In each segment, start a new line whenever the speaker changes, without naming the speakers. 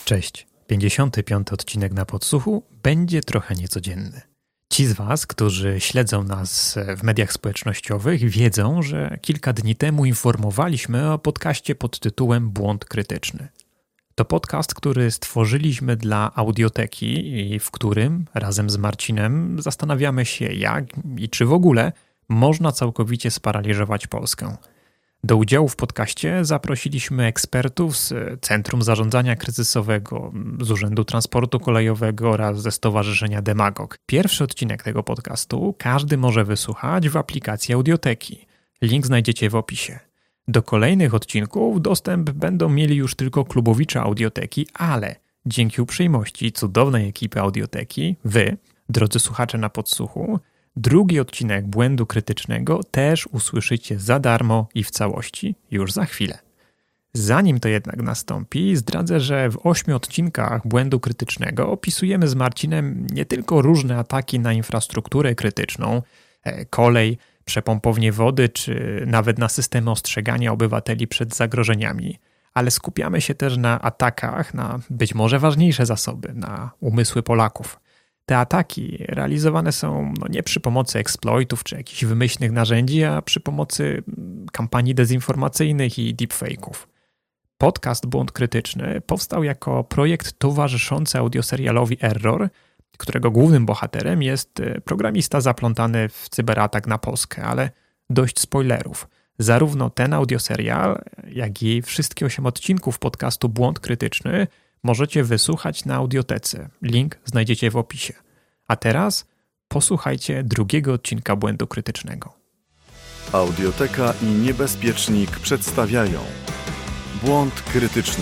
Cześć, 55. odcinek Na Podsłuchu będzie trochę niecodzienny. Ci z Was, którzy śledzą nas w mediach społecznościowych, wiedzą, że kilka dni temu informowaliśmy o podcaście pod tytułem Błąd Krytyczny. To podcast, który stworzyliśmy dla Audioteki i w którym razem z Marcinem zastanawiamy się, jak i czy w ogóle można całkowicie sparaliżować Polskę. Do udziału w podcaście zaprosiliśmy ekspertów z Centrum Zarządzania Kryzysowego, z Urzędu Transportu Kolejowego oraz ze Stowarzyszenia Demagog. Pierwszy odcinek tego podcastu każdy może wysłuchać w aplikacji Audioteki. Link znajdziecie w opisie. Do kolejnych odcinków dostęp będą mieli już tylko klubowicze Audioteki, ale dzięki uprzejmości cudownej ekipy Audioteki, wy, drodzy słuchacze Na Podsłuchu, drugi odcinek Błędu Krytycznego też usłyszycie za darmo i w całości już za chwilę. Zanim to jednak nastąpi, zdradzę, że w 8 odcinkach Błędu Krytycznego opisujemy z Marcinem nie tylko różne ataki na infrastrukturę krytyczną, kolej, przepompownie wody czy nawet na systemy ostrzegania obywateli przed zagrożeniami, ale skupiamy się też na atakach na być może ważniejsze zasoby, na umysły Polaków. Te ataki realizowane są nie przy pomocy exploitów czy jakichś wymyślnych narzędzi, a przy pomocy kampanii dezinformacyjnych i deepfake'ów. Podcast Błąd Krytyczny powstał jako projekt towarzyszący audioserialowi Error, którego głównym bohaterem jest programista zaplątany w cyberatak na Polskę, ale dość spoilerów. Zarówno ten audioserial, jak i wszystkie 8 odcinków podcastu Błąd Krytyczny możecie wysłuchać na Audiotece. Link znajdziecie w opisie. A teraz posłuchajcie drugiego odcinka Błędu Krytycznego.
Audioteka i Niebezpiecznik przedstawiają Błąd Krytyczny.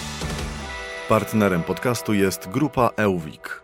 Partnerem podcastu jest grupa Euvik.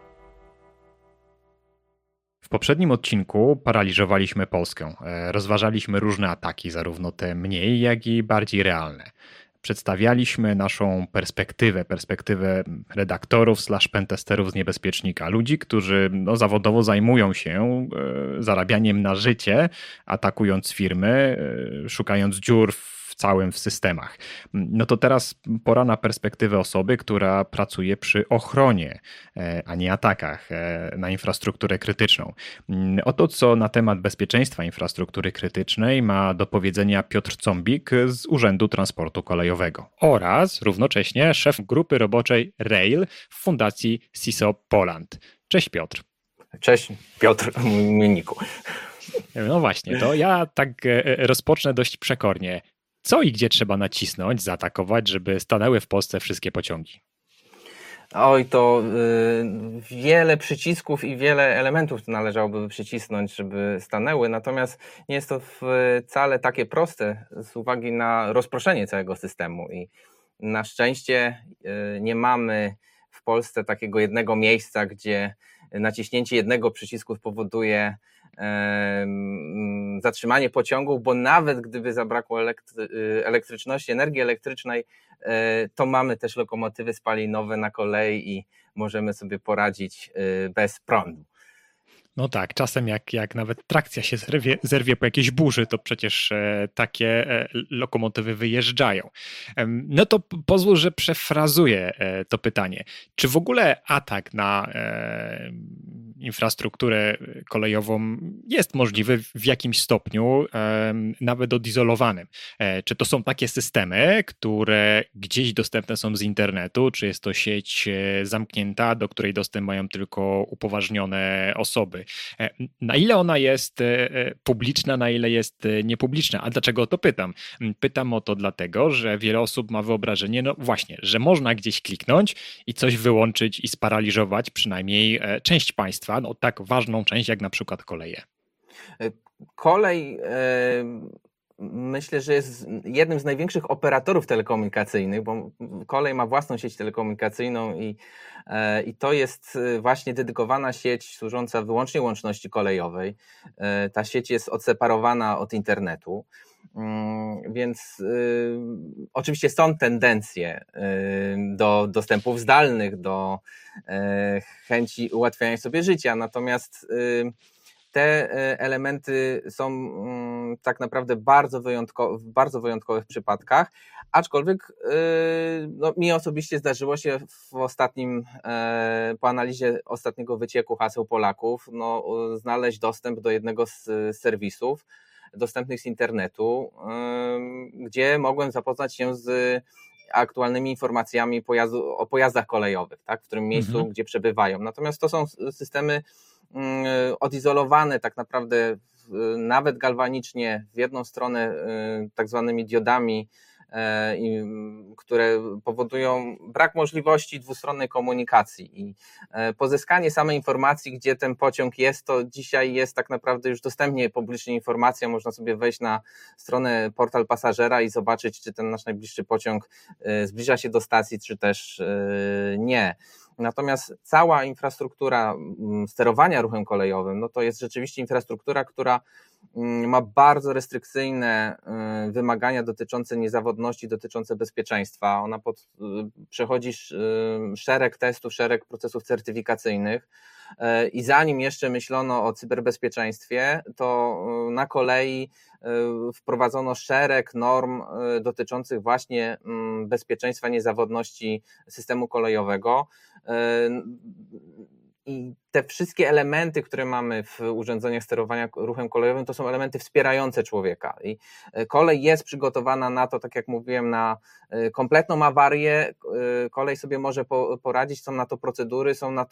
W poprzednim odcinku paraliżowaliśmy Polskę. Rozważaliśmy różne ataki, zarówno te mniej, jak i bardziej realne. Przedstawialiśmy naszą perspektywę redaktorów / pentesterów z Niebezpiecznika. Ludzi, którzy zawodowo zajmują się zarabianiem na życie, atakując firmy, szukając dziur w systemach. No to teraz pora na perspektywę osoby, która pracuje przy ochronie, a nie atakach na infrastrukturę krytyczną. Oto co na temat bezpieczeństwa infrastruktury krytycznej ma do powiedzenia Piotr Combik z Urzędu Transportu Kolejowego oraz równocześnie szef grupy roboczej Rail w Fundacji CISO Poland. Cześć Piotr.
Cześć Piotr, Miniku.
No właśnie, to ja tak rozpocznę dość przekornie. Co i gdzie trzeba nacisnąć, zaatakować, żeby stanęły w Polsce wszystkie pociągi?
Oj, to wiele przycisków i wiele elementów należałoby przycisnąć, żeby stanęły, natomiast nie jest to wcale takie proste z uwagi na rozproszenie całego systemu i na szczęście nie mamy w Polsce takiego jednego miejsca, gdzie naciśnięcie jednego przycisku spowoduje zatrzymanie pociągów, bo nawet gdyby zabrakło elektryczności, energii elektrycznej, to mamy też lokomotywy spalinowe na kolei i możemy sobie poradzić bez prądu.
No tak, czasem jak nawet trakcja się zerwie po jakiejś burzy, to przecież takie lokomotywy wyjeżdżają. No to pozwól, że przefrazuję to pytanie. Czy w ogóle atak na infrastrukturę kolejową jest możliwy w jakimś stopniu, nawet odizolowanym? Czy to są takie systemy, które gdzieś dostępne są z internetu, czy jest to sieć zamknięta, do której dostęp mają tylko upoważnione osoby? Na ile ona jest publiczna, na ile jest niepubliczna? A dlaczego o to pytam? Pytam o to dlatego, że wiele osób ma wyobrażenie, no właśnie, że można gdzieś kliknąć i coś wyłączyć i sparaliżować przynajmniej część państwa, no tak ważną część jak na przykład koleje.
Kolej myślę, że jest jednym z największych operatorów telekomunikacyjnych, bo kolej ma własną sieć telekomunikacyjną i to jest właśnie dedykowana sieć służąca wyłącznie łączności kolejowej. Ta sieć jest odseparowana od internetu, więc oczywiście są tendencje do dostępów zdalnych, do chęci ułatwiania sobie życia, natomiast te elementy są tak naprawdę bardzo w bardzo wyjątkowych przypadkach, aczkolwiek mi osobiście zdarzyło się po analizie ostatniego wycieku haseł Polaków znaleźć dostęp do jednego z serwisów dostępnych z internetu, gdzie mogłem zapoznać się z aktualnymi informacjami o pojazdach kolejowych, tak, w którym miejscu, gdzie przebywają. Natomiast to są systemy odizolowane tak naprawdę nawet galwanicznie w jedną stronę tak zwanymi diodami, które powodują brak możliwości dwustronnej komunikacji i pozyskanie samej informacji, gdzie ten pociąg jest, to dzisiaj jest tak naprawdę już dostępnie publicznie informacja, można sobie wejść na stronę portal pasażera i zobaczyć, czy ten nasz najbliższy pociąg zbliża się do stacji, czy też nie. Natomiast cała infrastruktura sterowania ruchem kolejowym, to jest rzeczywiście infrastruktura, która ma bardzo restrykcyjne wymagania dotyczące niezawodności, dotyczące bezpieczeństwa. Ona przechodzi szereg testów, szereg procesów certyfikacyjnych i zanim jeszcze myślono o cyberbezpieczeństwie, to na kolei wprowadzono szereg norm dotyczących właśnie bezpieczeństwa, niezawodności systemu kolejowego. I te wszystkie elementy, które mamy w urządzeniach sterowania ruchem kolejowym, to są elementy wspierające człowieka. I kolej jest przygotowana na to, tak jak mówiłem, na kompletną awarię. Kolej sobie może poradzić, są na to procedury,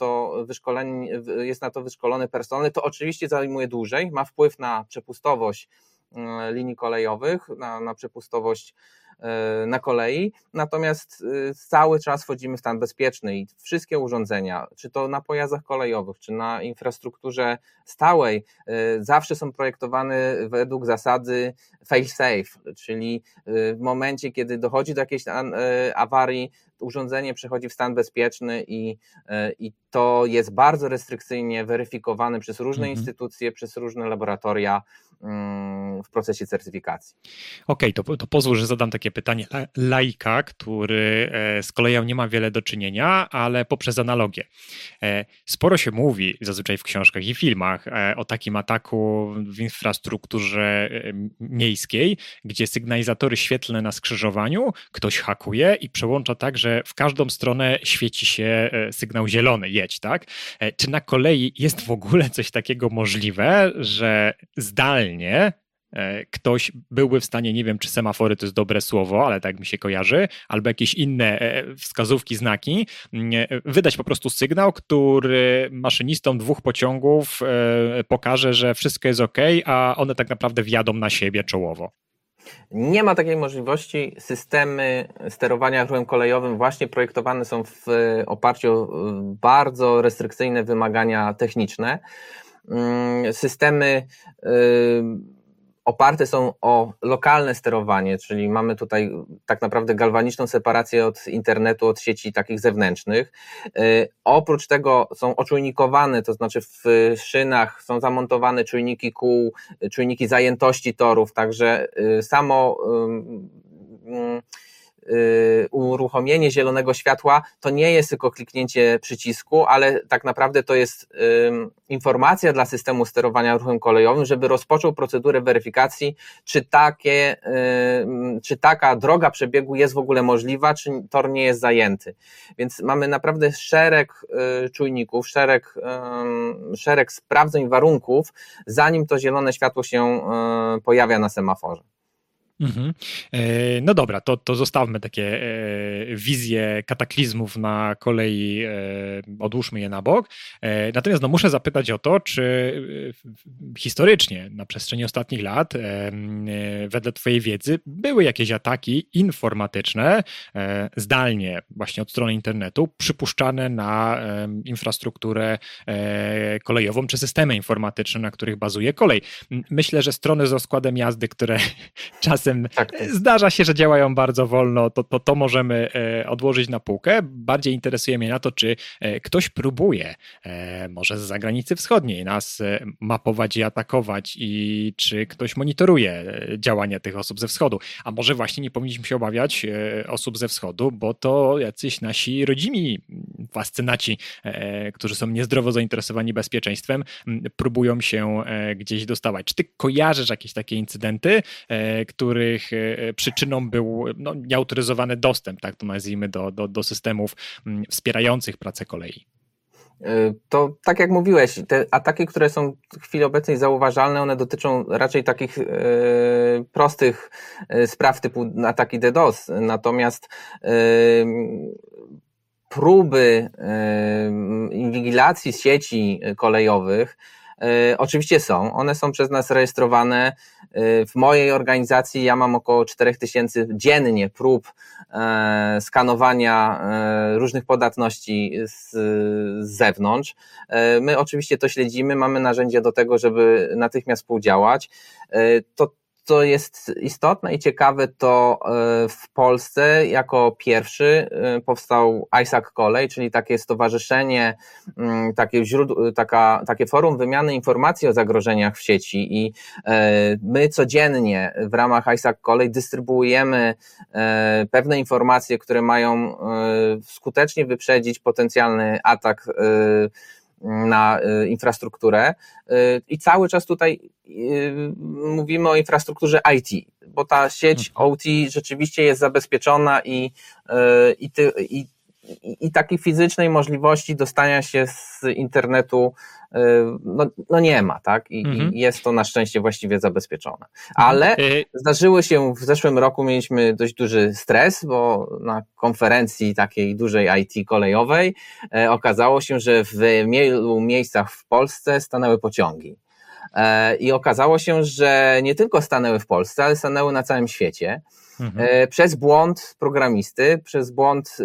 jest na to wyszkolony personel. To oczywiście zajmuje dłużej, ma wpływ na przepustowość linii kolejowych, na przepustowość na kolei, natomiast cały czas wchodzimy w stan bezpieczny i wszystkie urządzenia, czy to na pojazdach kolejowych, czy na infrastrukturze stałej, zawsze są projektowane według zasady fail-safe, czyli w momencie, kiedy dochodzi do jakiejś awarii, urządzenie przechodzi w stan bezpieczny i to jest bardzo restrykcyjnie weryfikowane przez różne instytucje, przez różne laboratoria w procesie certyfikacji.
Okej, to pozwól, że zadam takie pytanie laika, który z koleją nie ma wiele do czynienia, ale poprzez analogię. Sporo się mówi zazwyczaj w książkach i filmach o takim ataku w infrastrukturze miejskiej, gdzie sygnalizatory świetlne na skrzyżowaniu ktoś hakuje i przełącza tak, że w każdą stronę świeci się sygnał zielony, jedź, tak? Czy na kolei jest w ogóle coś takiego możliwe, że zdalnie ktoś byłby w stanie, nie wiem, czy semafory to jest dobre słowo, ale tak mi się kojarzy, albo jakieś inne wskazówki, znaki, wydać po prostu sygnał, który maszynistom 2 pociągów pokaże, że wszystko jest ok, a one tak naprawdę wjadą na siebie czołowo.
Nie ma takiej możliwości. Systemy sterowania ruchem kolejowym właśnie projektowane są w oparciu o bardzo restrykcyjne wymagania techniczne. Systemy oparte są o lokalne sterowanie, czyli mamy tutaj tak naprawdę galwaniczną separację od internetu, od sieci takich zewnętrznych. Oprócz tego są oczujnikowane, to znaczy w szynach są zamontowane czujniki kół, czujniki zajętości torów, także samo uruchomienie zielonego światła to nie jest tylko kliknięcie przycisku, ale tak naprawdę to jest informacja dla systemu sterowania ruchem kolejowym, żeby rozpoczął procedurę weryfikacji, czy taka droga przebiegu jest w ogóle możliwa, czy tor nie jest zajęty. Więc mamy naprawdę szereg czujników, szereg sprawdzeń warunków, zanim to zielone światło się pojawia na semaforze.
No dobra, to zostawmy takie wizje kataklizmów na kolei, odłóżmy je na bok. Natomiast muszę zapytać o to, czy historycznie na przestrzeni ostatnich lat, wedle twojej wiedzy, były jakieś ataki informatyczne, zdalnie właśnie od strony internetu, przypuszczane na infrastrukturę kolejową, czy systemy informatyczne, na których bazuje kolej. Myślę, że strony z rozkładem jazdy, które czasem czasem zdarza się, że działają bardzo wolno, to możemy odłożyć na półkę. Bardziej interesuje mnie na to, czy ktoś próbuje, może z zagranicy wschodniej, nas mapować i atakować i czy ktoś monitoruje działania tych osób ze wschodu. A może właśnie nie powinniśmy się obawiać osób ze wschodu, bo to jacyś nasi rodzimi fascynaci, którzy są niezdrowo zainteresowani bezpieczeństwem, próbują się gdzieś dostawać. Czy ty kojarzysz jakieś takie incydenty, których przyczyną był nieautoryzowany dostęp, tak to nazwijmy, do systemów wspierających pracę kolei?
To tak jak mówiłeś, te ataki, które są w chwili obecnej zauważalne, one dotyczą raczej takich prostych spraw typu ataki DDoS, natomiast próby inwigilacji sieci kolejowych oczywiście są. One są przez nas rejestrowane. W mojej organizacji ja mam około 4000 dziennie prób skanowania różnych podatności z zewnątrz. My oczywiście to śledzimy, mamy narzędzia do tego, żeby natychmiast współdziałać. Co jest istotne i ciekawe, to w Polsce jako pierwszy powstał ISAC Kolej, czyli takie stowarzyszenie, takie forum wymiany informacji o zagrożeniach w sieci i my codziennie w ramach ISAC Kolej dystrybuujemy pewne informacje, które mają skutecznie wyprzedzić potencjalny atak na infrastrukturę i cały czas tutaj mówimy o infrastrukturze IT, bo ta sieć OT rzeczywiście jest zabezpieczona i takiej fizycznej możliwości dostania się z internetu nie ma, tak? I jest to na szczęście właściwie zabezpieczone. Ale zdarzyły się w zeszłym roku, mieliśmy dość duży stres, bo na konferencji takiej dużej IT kolejowej okazało się, że w wielu miejscach w Polsce stanęły pociągi. I okazało się, że nie tylko stanęły w Polsce, ale stanęły na całym świecie. Przez błąd programisty, przez błąd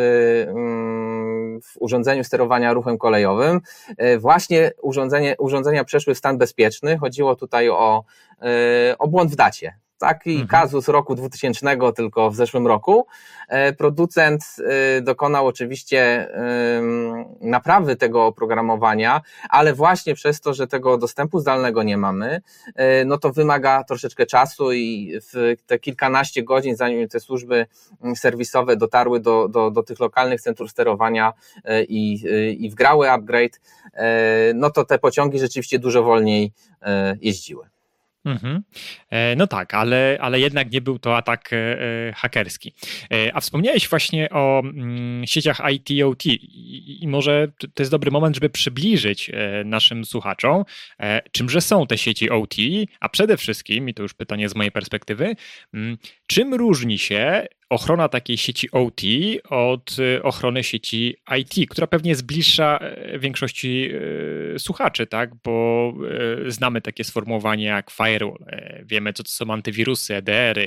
w urządzeniu sterowania ruchem kolejowym, właśnie urządzenia przeszły w stan bezpieczny. Chodziło tutaj o błąd w dacie. Taki kazus roku 2000, tylko w zeszłym roku. Producent dokonał oczywiście naprawy tego oprogramowania, ale właśnie przez to, że tego dostępu zdalnego nie mamy, no to wymaga troszeczkę czasu i w te kilkanaście godzin, zanim te służby serwisowe dotarły do tych lokalnych centrów sterowania i wgrały upgrade, no to te pociągi rzeczywiście dużo wolniej jeździły.
No tak, ale jednak nie był to atak hakerski. A wspomniałeś właśnie o sieciach IT-OT i może to jest dobry moment, żeby przybliżyć naszym słuchaczom, czymże są te sieci OT, a przede wszystkim, i to już pytanie z mojej perspektywy, czym różni się ochrona takiej sieci OT od ochrony sieci IT, która pewnie jest bliższa większości słuchaczy, tak? Bo znamy takie sformułowanie jak firewall, wiemy co to są antywirusy, EDR-y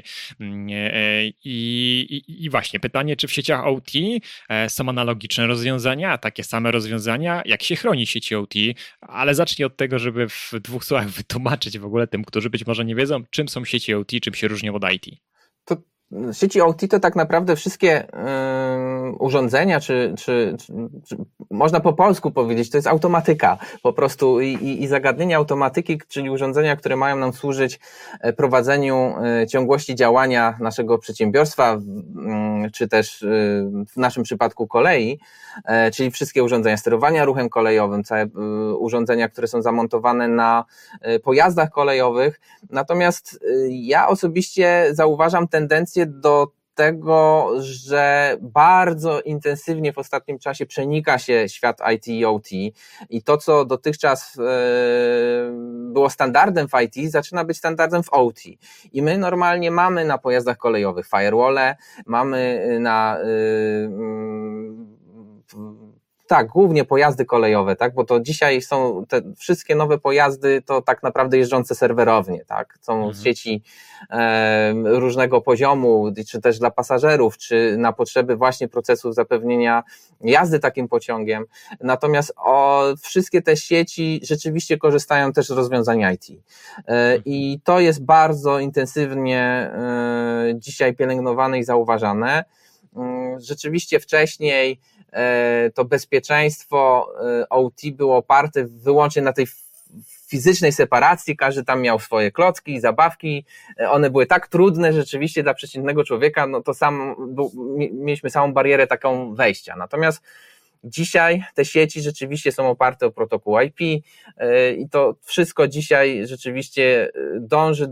i właśnie pytanie, czy w sieciach OT są analogiczne rozwiązania, takie same rozwiązania, jak się chroni sieci OT, ale zacznij od tego, żeby w dwóch słowach wytłumaczyć w ogóle tym, którzy być może nie wiedzą, czym są sieci OT, czym się różnią od IT.
Sieci OT to tak naprawdę wszystkie urządzenia, czy można po polsku powiedzieć, to jest automatyka po prostu i zagadnienia automatyki, czyli urządzenia, które mają nam służyć prowadzeniu ciągłości działania naszego przedsiębiorstwa, czy też w naszym przypadku kolei, czyli wszystkie urządzenia sterowania ruchem kolejowym, całe urządzenia, które są zamontowane na pojazdach kolejowych. Natomiast ja osobiście zauważam tendencję do tego, że bardzo intensywnie w ostatnim czasie przenika się świat IT i OT i to, co dotychczas było standardem w IT, zaczyna być standardem w OT. I my normalnie mamy na pojazdach kolejowych firewall, mamy Tak, głównie pojazdy kolejowe, tak, bo to dzisiaj są te wszystkie nowe pojazdy to tak naprawdę jeżdżące serwerownie, tak, są sieci różnego poziomu, czy też dla pasażerów, czy na potrzeby właśnie procesów zapewnienia jazdy takim pociągiem, natomiast wszystkie te sieci rzeczywiście korzystają też z rozwiązań IT i to jest bardzo intensywnie dzisiaj pielęgnowane i zauważane. Rzeczywiście wcześniej to bezpieczeństwo OT było oparte wyłącznie na tej fizycznej separacji, każdy tam miał swoje klocki, zabawki, one były tak trudne rzeczywiście dla przeciętnego człowieka, no to mieliśmy samą barierę taką wejścia, natomiast dzisiaj te sieci rzeczywiście są oparte o protokół IP i to wszystko dzisiaj rzeczywiście dąży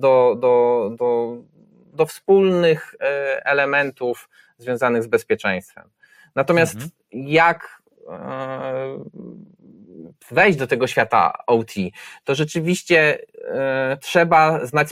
do wspólnych elementów związanych z bezpieczeństwem. Natomiast jak wejść do tego świata OT, to rzeczywiście trzeba znać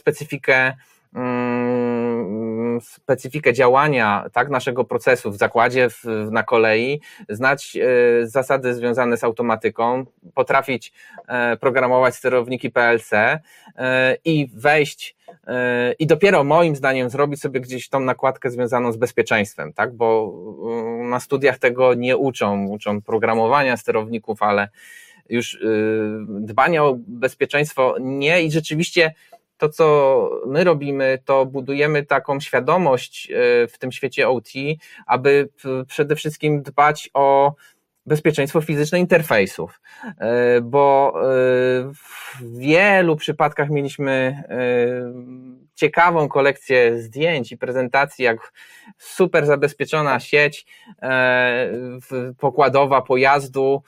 specyfikę działania tak, naszego procesu w zakładzie, na kolei, znać zasady związane z automatyką, potrafić programować sterowniki PLC i wejść i dopiero moim zdaniem zrobić sobie gdzieś tą nakładkę związaną z bezpieczeństwem, tak, bo na studiach tego nie uczą programowania sterowników, ale już dbania o bezpieczeństwo nie i rzeczywiście to, co my robimy, to budujemy taką świadomość w tym świecie OT, aby przede wszystkim dbać o bezpieczeństwo fizyczne interfejsów, bo w wielu przypadkach mieliśmy ciekawą kolekcję zdjęć i prezentacji, jak super zabezpieczona sieć pokładowa pojazdu,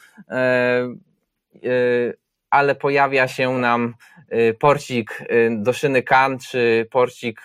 ale pojawia się nam porcik do szyny CAN czy porcik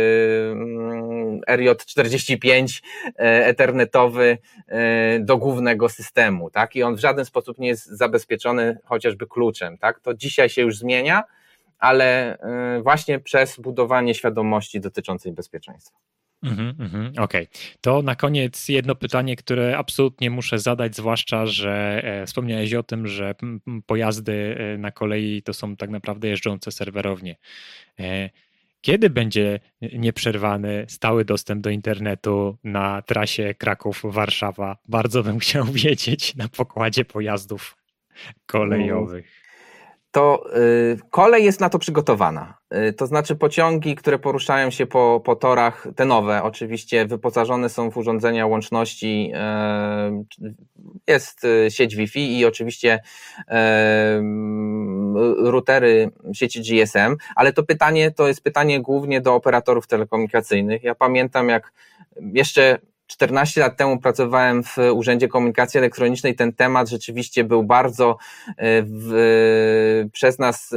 RJ45 ethernetowy do głównego systemu, tak? I on w żaden sposób nie jest zabezpieczony chociażby kluczem, tak? To dzisiaj się już zmienia, ale właśnie przez budowanie świadomości dotyczącej bezpieczeństwa.
Okej. To na koniec jedno pytanie, które absolutnie muszę zadać, zwłaszcza, że wspomniałeś o tym, że pojazdy na kolei to są tak naprawdę jeżdżące serwerownie. Kiedy będzie nieprzerwany, stały dostęp do internetu na trasie Kraków-Warszawa? Bardzo bym chciał wiedzieć na pokładzie pojazdów kolejowych.
To kolej jest na to przygotowana. To znaczy pociągi, które poruszają się po torach, te nowe oczywiście wyposażone są w urządzenia łączności, jest sieć Wi-Fi i oczywiście routery sieci GSM, ale to jest pytanie głównie do operatorów telekomunikacyjnych. Ja pamiętam, jak jeszcze 14 lat temu pracowałem w Urzędzie Komunikacji Elektronicznej, ten temat rzeczywiście był bardzo przez nas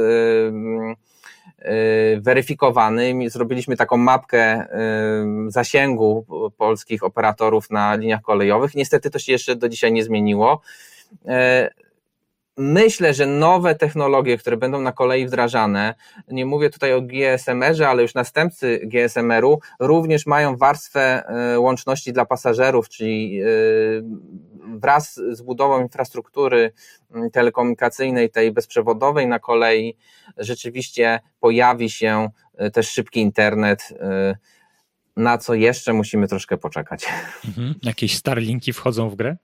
weryfikowany. Zrobiliśmy taką mapkę zasięgu polskich operatorów na liniach kolejowych. Niestety to się jeszcze do dzisiaj nie zmieniło. Myślę, że nowe technologie, które będą na kolei wdrażane, nie mówię tutaj o GSMR-ze, ale już następcy GSMR-u również mają warstwę łączności dla pasażerów, czyli wraz z budową infrastruktury telekomunikacyjnej, tej bezprzewodowej na kolei, rzeczywiście pojawi się też szybki internet, na co jeszcze musimy troszkę poczekać.
Jakieś Starlinki wchodzą w grę?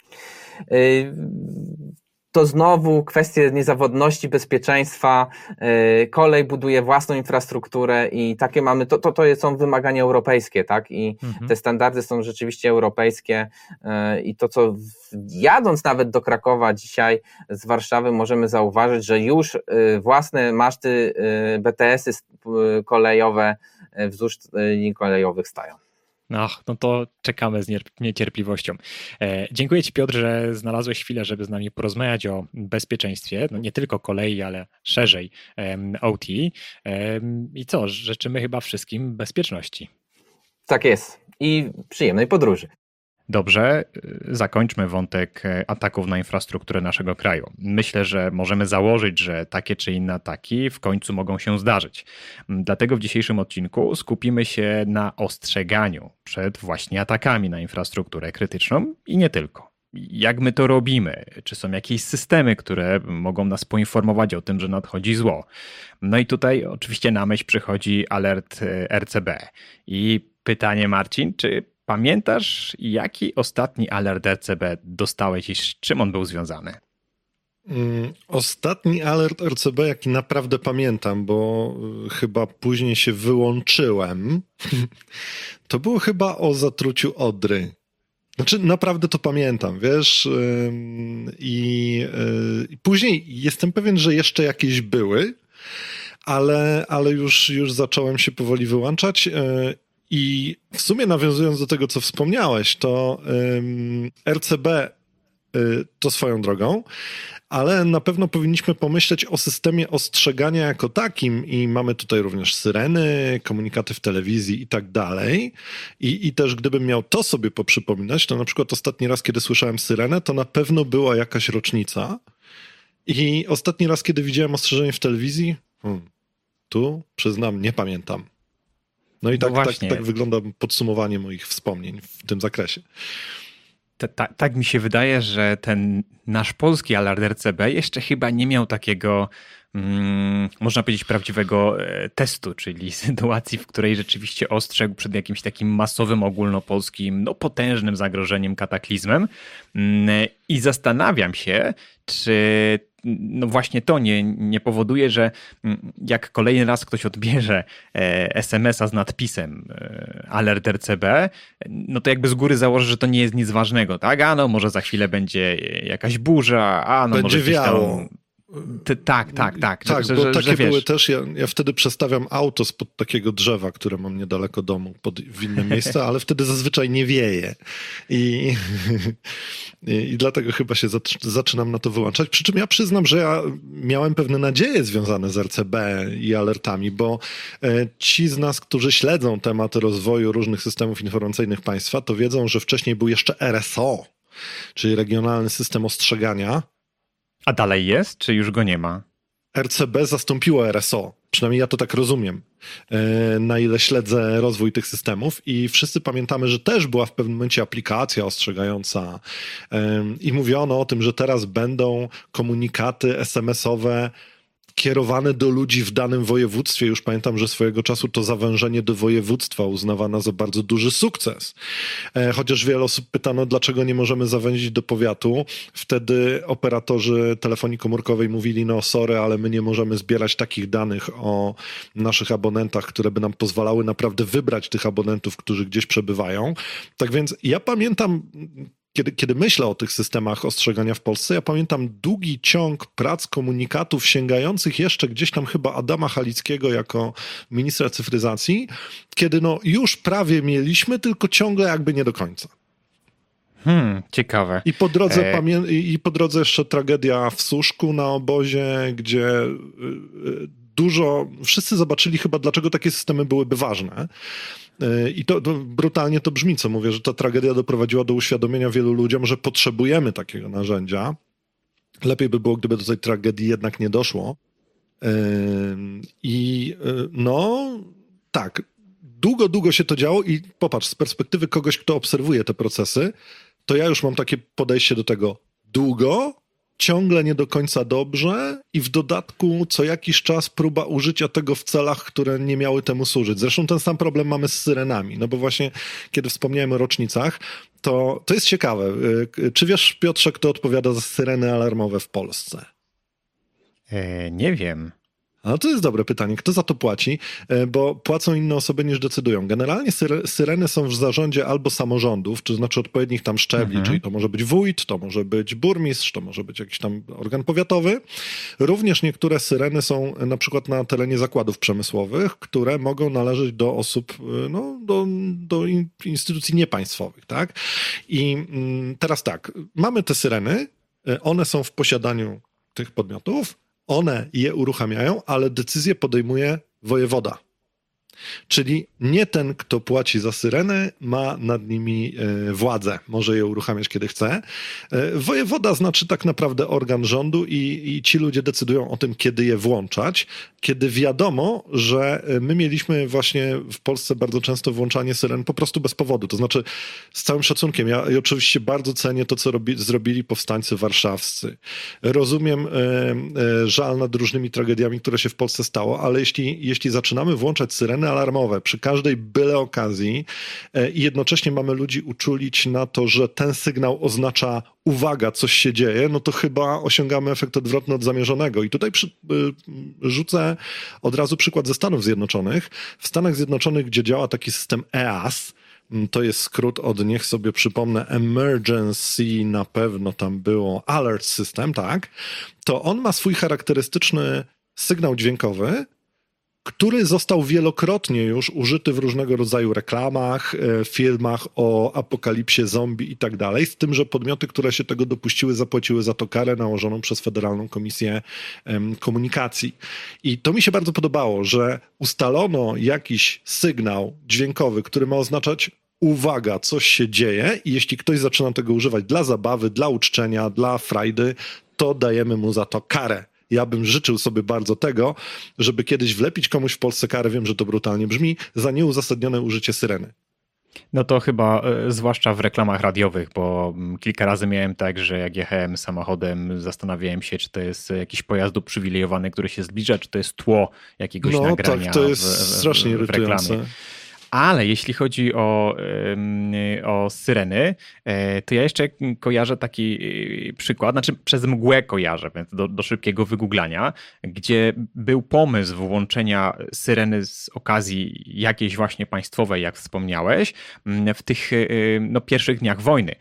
To znowu kwestie niezawodności, bezpieczeństwa. Kolej buduje własną infrastrukturę i takie mamy, to są wymagania europejskie, tak? I te standardy są rzeczywiście europejskie i to, co jadąc nawet do Krakowa dzisiaj z Warszawy możemy zauważyć, że już własne maszty BTS-y kolejowe wzdłuż linii kolejowych stają.
No to czekamy z niecierpliwością. Dziękuję Ci, Piotr, że znalazłeś chwilę, żeby z nami porozmawiać o bezpieczeństwie, no nie tylko kolei, ale szerzej OT. I co, życzymy chyba wszystkim bezpieczności.
Tak jest i przyjemnej podróży.
Dobrze, zakończmy wątek ataków na infrastrukturę naszego kraju. Myślę, że możemy założyć, że takie czy inne ataki w końcu mogą się zdarzyć. Dlatego w dzisiejszym odcinku skupimy się na ostrzeganiu przed właśnie atakami na infrastrukturę krytyczną i nie tylko. jak my to robimy? Czy są jakieś systemy, które mogą nas poinformować o tym, że nadchodzi zło? No i tutaj oczywiście na myśl przychodzi alert RCB. I pytanie, Marcin, czy pamiętasz, jaki ostatni alert RCB dostałeś i z czym on był związany?
Ostatni alert RCB, jaki naprawdę pamiętam, bo chyba później się wyłączyłem, to było chyba o zatruciu Odry. Znaczy, naprawdę to pamiętam, wiesz, i później jestem pewien, że jeszcze jakieś były, ale już zacząłem się powoli wyłączać. I w sumie nawiązując do tego, co wspomniałeś, to RCB to swoją drogą, ale na pewno powinniśmy pomyśleć o systemie ostrzegania jako takim i mamy tutaj również syreny, komunikaty w telewizji i tak dalej. I też gdybym miał to sobie poprzypominać, to na przykład ostatni raz, kiedy słyszałem syrenę, to na pewno była jakaś rocznica. I ostatni raz, kiedy widziałem ostrzeżenie w telewizji, tu przyznam, nie pamiętam. No i tak wygląda podsumowanie moich wspomnień w tym zakresie.
Tak mi się wydaje, że ten nasz polski alert RCB jeszcze chyba nie miał takiego, można powiedzieć, prawdziwego testu, czyli sytuacji, w której rzeczywiście ostrzegł przed jakimś takim masowym, ogólnopolskim, potężnym zagrożeniem, kataklizmem. I zastanawiam się, czy właśnie to nie powoduje, że jak kolejny raz ktoś odbierze SMS-a z nadpisem alert RCB, to jakby z góry założy, że to nie jest nic ważnego, tak? Może za chwilę będzie jakaś burza,
będzie
może
wiało.
Tak.
Tak, bo takie były też, ja wtedy przestawiam auto spod takiego drzewa, które mam niedaleko domu, w inne miejsce, ale wtedy zazwyczaj nie wieje. I dlatego chyba się zaczynam na to wyłączać. Przy czym ja przyznam, że ja miałem pewne nadzieje związane z RCB i alertami, bo ci z nas, którzy śledzą temat rozwoju różnych systemów informacyjnych państwa, to wiedzą, że wcześniej był jeszcze RSO, czyli Regionalny System Ostrzegania.
A dalej jest, czy już go nie ma?
RCB zastąpiło RSO. Przynajmniej ja to tak rozumiem, na ile śledzę rozwój tych systemów i wszyscy pamiętamy, że też była w pewnym momencie aplikacja ostrzegająca i mówiono o tym, że teraz będą komunikaty SMS-owe kierowane do ludzi w danym województwie. Już pamiętam, że swojego czasu to zawężenie do województwa uznawano za bardzo duży sukces. Chociaż wiele osób pytano, dlaczego nie możemy zawęzić do powiatu. Wtedy operatorzy telefonii komórkowej mówili, sorry, ale my nie możemy zbierać takich danych o naszych abonentach, które by nam pozwalały naprawdę wybrać tych abonentów, którzy gdzieś przebywają. Tak więc ja pamiętam, kiedy myślę o tych systemach ostrzegania w Polsce, ja pamiętam długi ciąg prac, komunikatów sięgających jeszcze gdzieś tam chyba Adama Halickiego jako ministra cyfryzacji, kiedy już prawie mieliśmy, tylko ciągle jakby nie do końca.
Ciekawe.
I po drodze jeszcze tragedia w Suszku na obozie, gdzie wszyscy zobaczyli chyba, dlaczego takie systemy byłyby ważne. I to brutalnie to brzmi, co mówię, że ta tragedia doprowadziła do uświadomienia wielu ludziom, że potrzebujemy takiego narzędzia. Lepiej by było, gdyby do tej tragedii jednak nie doszło. Tak, długo się to działo i popatrz, z perspektywy kogoś, kto obserwuje te procesy, to ja już mam takie podejście do tego długo, ciągle nie do końca dobrze i w dodatku co jakiś czas próba użycia tego w celach, które nie miały temu służyć. Zresztą ten sam problem mamy z syrenami, bo właśnie kiedy wspomniałem o rocznicach, to jest ciekawe. Czy wiesz, Piotrze, kto odpowiada za syreny alarmowe w Polsce?
Nie wiem.
A to jest dobre pytanie. Kto za to płaci? Bo płacą inne osoby niż decydują. Generalnie syreny są w zarządzie albo samorządów, to znaczy odpowiednich tam szczebli, czyli to może być wójt, to może być burmistrz, to może być jakiś tam organ powiatowy. Również niektóre syreny są na przykład na terenie zakładów przemysłowych, które mogą należeć do osób, do instytucji niepaństwowych, tak? I teraz tak, mamy te syreny, one są w posiadaniu tych podmiotów, one je uruchamiają, ale decyzję podejmuje wojewoda. Czyli nie ten, kto płaci za syrenę, ma nad nimi władzę. Może je uruchamiać, kiedy chce. Wojewoda znaczy tak naprawdę organ rządu i ci ludzie decydują o tym, kiedy je włączać, kiedy wiadomo, że my mieliśmy właśnie w Polsce bardzo często włączanie syren po prostu bez powodu. To znaczy, z całym szacunkiem, ja oczywiście bardzo cenię to, co zrobili powstańcy warszawscy. Rozumiem żal nad różnymi tragediami, które się w Polsce stało, ale jeśli zaczynamy włączać syreny alarmowe przy każdej byle okazji i jednocześnie mamy ludzi uczulić na to, że ten sygnał oznacza uwaga, coś się dzieje, no to chyba osiągamy efekt odwrotny od zamierzonego. I tutaj rzucę od razu przykład ze Stanów Zjednoczonych. W Stanach Zjednoczonych, gdzie działa taki system EAS, to jest skrót od, niech sobie przypomnę, Emergency, na pewno tam było, Alert System, tak? To on ma swój charakterystyczny sygnał dźwiękowy, który został wielokrotnie już użyty w różnego rodzaju reklamach, filmach o apokalipsie zombie i tak dalej, z tym, że podmioty, które się tego dopuściły, zapłaciły za to karę nałożoną przez Federalną Komisję Komunikacji. I to mi się bardzo podobało, że ustalono jakiś sygnał dźwiękowy, który ma oznaczać uwaga, coś się dzieje i jeśli ktoś zaczyna tego używać dla zabawy, dla uczczenia, dla frajdy, to dajemy mu za to karę. Ja bym życzył sobie bardzo tego, żeby kiedyś wlepić komuś w Polsce karę, wiem, że to brutalnie brzmi, za nieuzasadnione użycie syreny.
No to chyba zwłaszcza w reklamach radiowych, bo kilka razy miałem tak, że jak jechałem samochodem, zastanawiałem się, czy to jest jakiś pojazd uprzywilejowany, który się zbliża, czy to jest tło jakiegoś nagrania.
No tak, to jest strasznie irytujące.
Ale jeśli chodzi o syreny, to ja jeszcze kojarzę taki przykład, znaczy przez mgłę kojarzę, więc do szybkiego wygooglania, gdzie był pomysł włączenia syreny z okazji jakiejś właśnie państwowej, jak wspomniałeś, w tych pierwszych dniach wojny.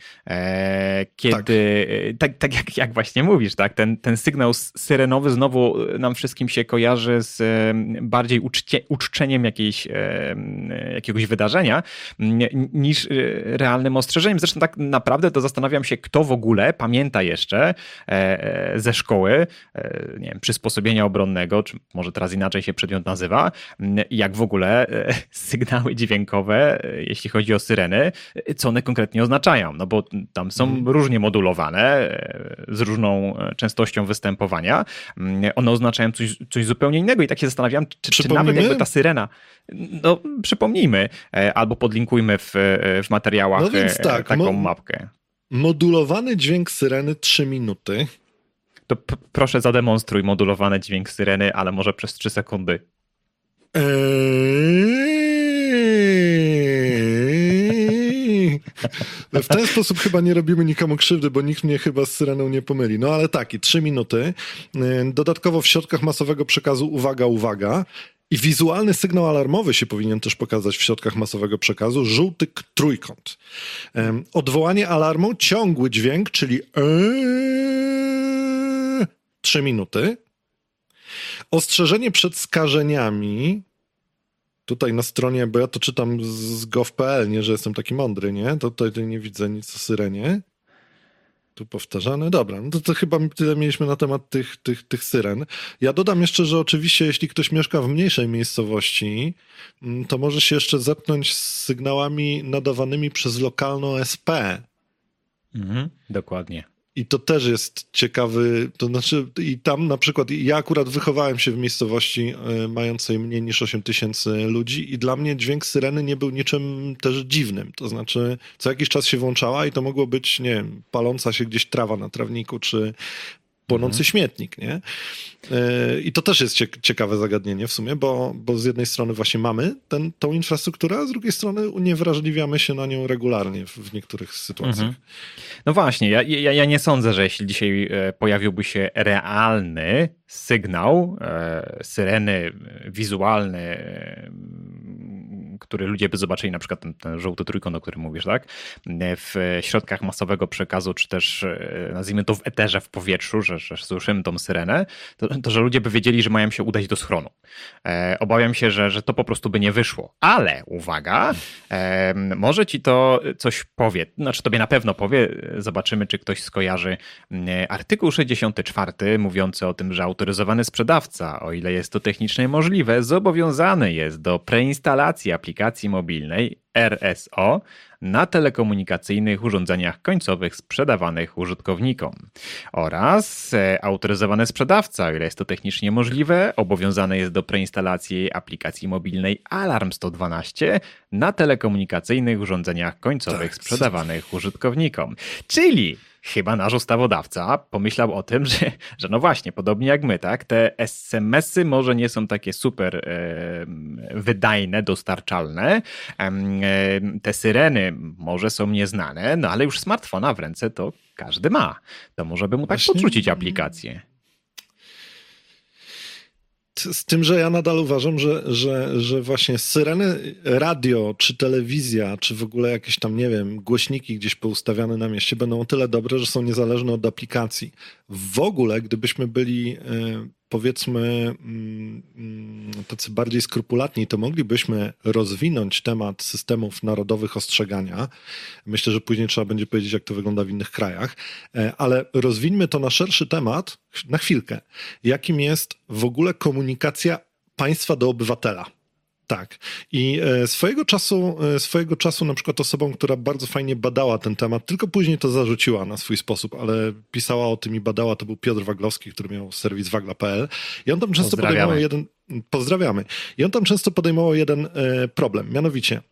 Kiedy, tak jak właśnie mówisz, tak, ten sygnał syrenowy znowu nam wszystkim się kojarzy z bardziej uczczeniem jakiegoś wydarzenia niż realnym ostrzeżeniem. Zresztą tak naprawdę to zastanawiam się, kto w ogóle pamięta jeszcze ze szkoły, nie wiem, przysposobienia obronnego, czy może teraz inaczej się przedmiot nazywa, jak w ogóle sygnały dźwiękowe, jeśli chodzi o syreny, co one konkretnie oznaczają, no bo tam są różnie modulowane, z różną częstością występowania. One oznaczają coś zupełnie innego i tak się zastanawiam, czy nawet jakby ta syrena, no przypomnijmy, albo podlinkujmy w materiałach taką mapkę.
Modulowany dźwięk syreny 3 minuty.
To proszę zademonstruj modulowany dźwięk syreny, ale może przez 3 sekundy.
W ten sposób chyba nie robimy nikomu krzywdy, bo nikt mnie chyba z syreną nie pomyli. No ale tak, i 3 minuty. Dodatkowo w środkach masowego przekazu uwaga, uwaga. I wizualny sygnał alarmowy się powinien też pokazać w środkach masowego przekazu. Żółty trójkąt. Odwołanie alarmu, ciągły dźwięk, czyli 3 minuty. Ostrzeżenie przed skażeniami. Tutaj na stronie, bo ja to czytam z gov.pl, nie, że jestem taki mądry, nie? To tutaj nie widzę nic o syrenie. Tu powtarzane. Dobra, no to chyba tyle mieliśmy na temat tych syren. Ja dodam jeszcze, że oczywiście jeśli ktoś mieszka w mniejszej miejscowości, to może się jeszcze zetknąć z sygnałami nadawanymi przez lokalną SP.
Dokładnie.
I to też jest ciekawy, to znaczy i tam na przykład, ja akurat wychowałem się w miejscowości mającej mniej niż 8 000 ludzi i dla mnie dźwięk syreny nie był niczym też dziwnym. To znaczy co jakiś czas się włączała i to mogło być, nie wiem, paląca się gdzieś trawa na trawniku, czy płonący śmietnik, nie? I to też jest ciekawe zagadnienie w sumie, bo z jednej strony właśnie mamy tą infrastrukturę, a z drugiej strony uniewrażliwiamy się na nią regularnie w niektórych sytuacjach.
No właśnie, ja nie sądzę, że jeśli dzisiaj pojawiłby się realny sygnał, syreny, wizualny, który ludzie by zobaczyli, na przykład ten żółty trójkąt, o którym mówisz, tak? W środkach masowego przekazu, czy też nazwijmy to w eterze, w powietrzu, że słyszymy tą syrenę, to że ludzie by wiedzieli, że mają się udać do schronu. Obawiam się, że to po prostu by nie wyszło. Ale uwaga, może ci to coś powie, znaczy tobie na pewno powie, zobaczymy, czy ktoś skojarzy artykuł 64 mówiący o tym, że autoryzowany sprzedawca, o ile jest to technicznie możliwe, zobowiązany jest do preinstalacji aplikacji mobilnej RSO na telekomunikacyjnych urządzeniach końcowych sprzedawanych użytkownikom. Oraz autoryzowany sprzedawca, o ile jest to technicznie możliwe, obowiązany jest do preinstalacji aplikacji mobilnej Alarm 112 na telekomunikacyjnych urządzeniach końcowych sprzedawanych użytkownikom. Czyli chyba nasz ustawodawca pomyślał o tym, że no właśnie, podobnie jak my, tak, te SMS-y może nie są takie super wydajne, dostarczalne, te syreny może są nieznane, no ale już smartfona w ręce to każdy ma. To może by mu tak podrzucić aplikację.
Z tym, że ja nadal uważam, że właśnie syreny radio, czy telewizja, czy w ogóle jakieś tam, nie wiem, głośniki gdzieś poustawiane na mieście będą o tyle dobre, że są niezależne od aplikacji. W ogóle, gdybyśmy byli, powiedzmy, tacy bardziej skrupulatni, to moglibyśmy rozwinąć temat systemów narodowych ostrzegania. Myślę, że później trzeba będzie powiedzieć, jak to wygląda w innych krajach, ale rozwińmy to na szerszy temat, na chwilkę. Jakim jest w ogóle komunikacja państwa do obywatela? Tak. I swojego czasu na przykład osobą, która bardzo fajnie badała ten temat, tylko później to zarzuciła na swój sposób, ale pisała o tym i badała, to był Piotr Waglowski, który miał serwis wagla.pl i on tam często podejmował Pozdrawiamy. I on tam często podejmował jeden problem, mianowicie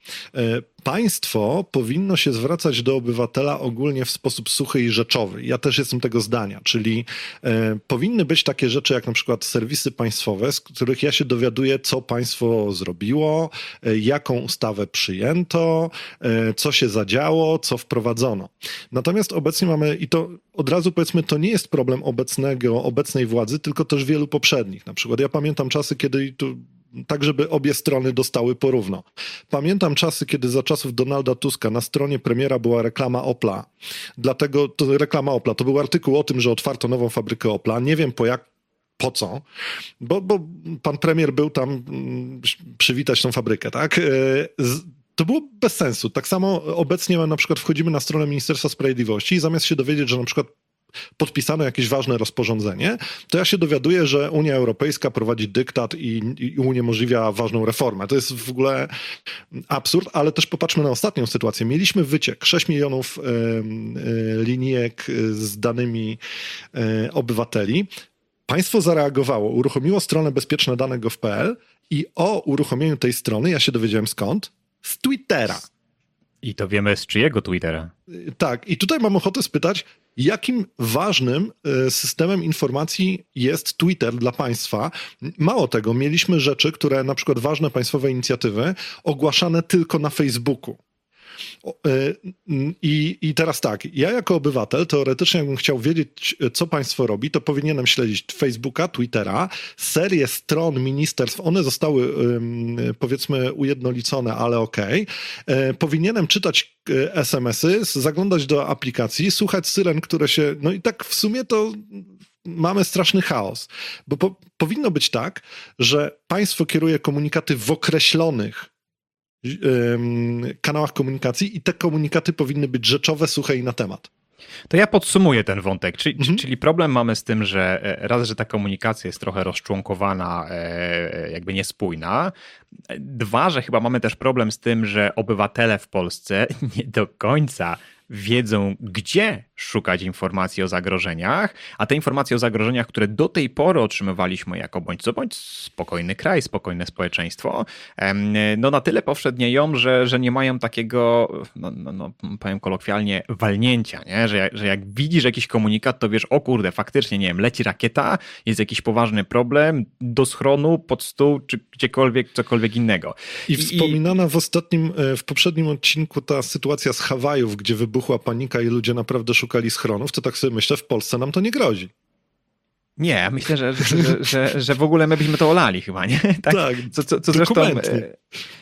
państwo powinno się zwracać do obywatela ogólnie w sposób suchy i rzeczowy. Ja też jestem tego zdania, czyli powinny być takie rzeczy jak na przykład serwisy państwowe, z których ja się dowiaduję, co państwo zrobiło, jaką ustawę przyjęto, co się zadziało, co wprowadzono. Natomiast obecnie mamy, i to od razu powiedzmy, to nie jest problem obecnej władzy, tylko też wielu poprzednich. Na przykład ja pamiętam czasy, kiedy tak, żeby obie strony dostały porówno. Pamiętam czasy, kiedy za czasów Donalda Tuska na stronie premiera była reklama Opla. Dlatego to reklama Opla, to był artykuł o tym, że otwarto nową fabrykę Opla. Nie wiem po co, bo pan premier był tam przywitać tą fabrykę, tak? To było bez sensu. Tak samo obecnie na przykład wchodzimy na stronę Ministerstwa Sprawiedliwości i zamiast się dowiedzieć, że na przykład podpisano jakieś ważne rozporządzenie, to ja się dowiaduję, że Unia Europejska prowadzi dyktat i uniemożliwia ważną reformę. To jest w ogóle absurd, ale też popatrzmy na ostatnią sytuację. Mieliśmy wyciek 6 milionów linijek z danymi obywateli. Państwo zareagowało, uruchomiło stronę bezpieczne.dane.gov.pl i o uruchomieniu tej strony ja się dowiedziałem skąd? Z Twittera.
I to wiemy z czyjego Twittera.
Tak, i tutaj mam ochotę spytać, jakim ważnym systemem informacji jest Twitter dla państwa? Mało tego, mieliśmy rzeczy, które na przykład ważne państwowe inicjatywy ogłaszane tylko na Facebooku. I teraz tak, ja jako obywatel teoretycznie jakbym chciał wiedzieć, co państwo robi, to powinienem śledzić Facebooka, Twittera, serię stron ministerstw, one zostały powiedzmy ujednolicone, ale okej. Powinienem czytać SMS-y, zaglądać do aplikacji, słuchać syren, które się, no i tak w sumie to mamy straszny chaos, bo powinno być tak, że państwo kieruje komunikaty w określonych kanałach komunikacji i te komunikaty powinny być rzeczowe, suche i na temat.
To ja podsumuję ten wątek, czyli problem mamy z tym, że raz, że ta komunikacja jest trochę rozczłonkowana, jakby niespójna. Dwa, że chyba mamy też problem z tym, że obywatele w Polsce nie do końca wiedzą, gdzie szukać informacji o zagrożeniach, a te informacje o zagrożeniach, które do tej pory otrzymywaliśmy jako bądź co bądź spokojny kraj, spokojne społeczeństwo, no na tyle powszednieją, że nie mają takiego, no powiem kolokwialnie, walnięcia, nie? Że jak widzisz jakiś komunikat, to wiesz, o kurde, faktycznie, nie wiem, leci rakieta, jest jakiś poważny problem, do schronu, pod stół, czy gdziekolwiek, cokolwiek innego.
I wspominana w poprzednim odcinku ta sytuacja z Hawajów, gdzie wybuchła panika i ludzie naprawdę szukali schronów, to tak sobie myślę, w Polsce nam to nie grozi.
Nie, myślę, że w ogóle my byśmy to olali chyba, nie? Tak.
Co zresztą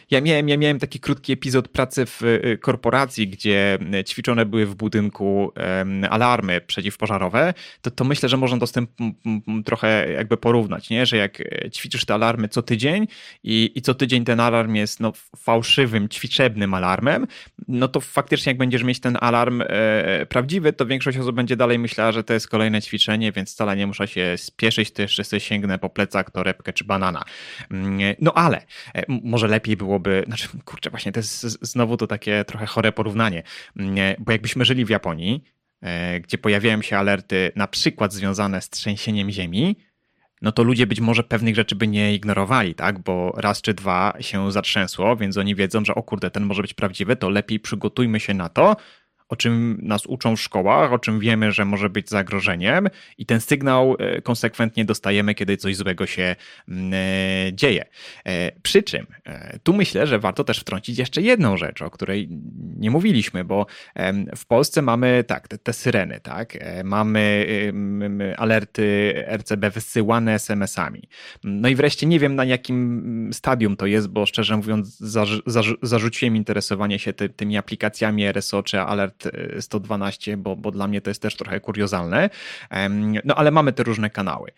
Ja miałem taki krótki epizod pracy w korporacji, gdzie ćwiczone były w budynku alarmy przeciwpożarowe, to myślę, że można to z tym trochę jakby porównać, nie? Że jak ćwiczysz te alarmy co tydzień i co tydzień ten alarm jest fałszywym, ćwiczebnym alarmem, no to faktycznie jak będziesz mieć ten alarm prawdziwy, to większość osób będzie dalej myślała, że to jest kolejne ćwiczenie, więc wcale nie muszę się spieszyć, to jeszcze sobie sięgnę po plecak, torebkę czy banana. No ale może lepiej byłoby, kurczę, właśnie to jest znowu to takie trochę chore porównanie, bo jakbyśmy żyli w Japonii, gdzie pojawiają się alerty na przykład związane z trzęsieniem ziemi, no to ludzie być może pewnych rzeczy by nie ignorowali, tak? Bo raz czy dwa się zatrzęsło, więc oni wiedzą, że o kurde, ten może być prawdziwy, to lepiej przygotujmy się na to, o czym nas uczą w szkołach, o czym wiemy, że może być zagrożeniem i ten sygnał konsekwentnie dostajemy, kiedy coś złego się dzieje. Przy czym tu myślę, że warto też wtrącić jeszcze jedną rzecz, o której nie mówiliśmy, bo w Polsce mamy tak, te syreny, tak? Mamy alerty RCB wysyłane SMS-ami. No i wreszcie nie wiem, na jakim stadium to jest, bo szczerze mówiąc zarzuciłem interesowanie się tymi aplikacjami RSO czy alert 112, bo dla mnie to jest też trochę kuriozalne. No ale mamy te różne kanały.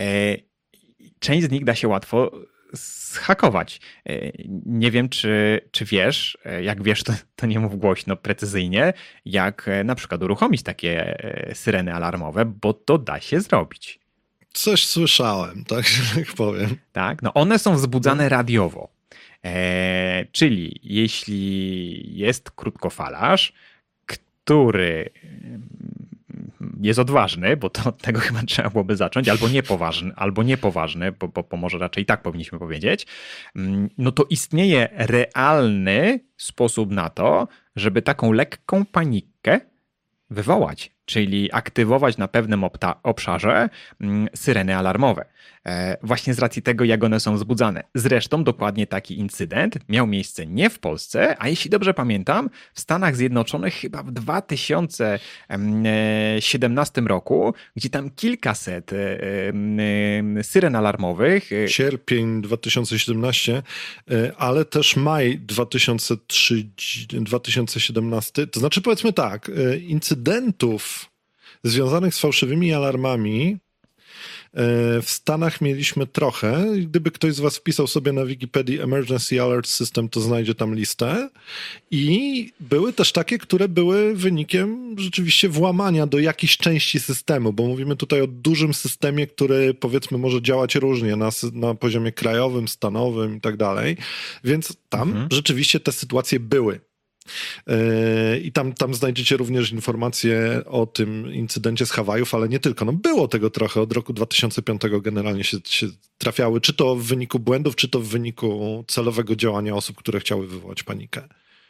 Część z nich da się łatwo zhakować. Nie wiem, czy wiesz, jak wiesz, to nie mów głośno, precyzyjnie, jak na przykład uruchomić takie syreny alarmowe, bo to da się zrobić.
Coś słyszałem, tak, że tak powiem.
Tak, no one są wzbudzane radiowo. Czyli jeśli jest krótkofalarz, który jest odważny, bo to od tego chyba trzeba byłoby zacząć, albo niepoważny, bo może raczej tak powinniśmy powiedzieć, no to istnieje realny sposób na to, żeby taką lekką panikę wywołać, czyli aktywować na pewnym obszarze syreny alarmowe. Właśnie z racji tego, jak one są wzbudzane. Zresztą dokładnie taki incydent miał miejsce nie w Polsce, a jeśli dobrze pamiętam, w Stanach Zjednoczonych chyba w 2017 roku, gdzie tam kilkaset syren alarmowych.
Sierpień 2017, ale też maj 2017. To znaczy powiedzmy tak, incydentów związanych z fałszywymi alarmami w Stanach mieliśmy trochę. Gdyby ktoś z was wpisał sobie na Wikipedii Emergency Alert System, to znajdzie tam listę. I były też takie, które były wynikiem rzeczywiście włamania do jakiejś części systemu, bo mówimy tutaj o dużym systemie, który powiedzmy może działać różnie na poziomie krajowym, stanowym i tak dalej. Więc tam rzeczywiście te sytuacje były. I tam znajdziecie również informacje o tym incydencie z Hawajów, ale nie tylko. No było tego trochę. Od roku 2005 generalnie się trafiały, czy to w wyniku błędów, czy to w wyniku celowego działania osób, które chciały wywołać panikę.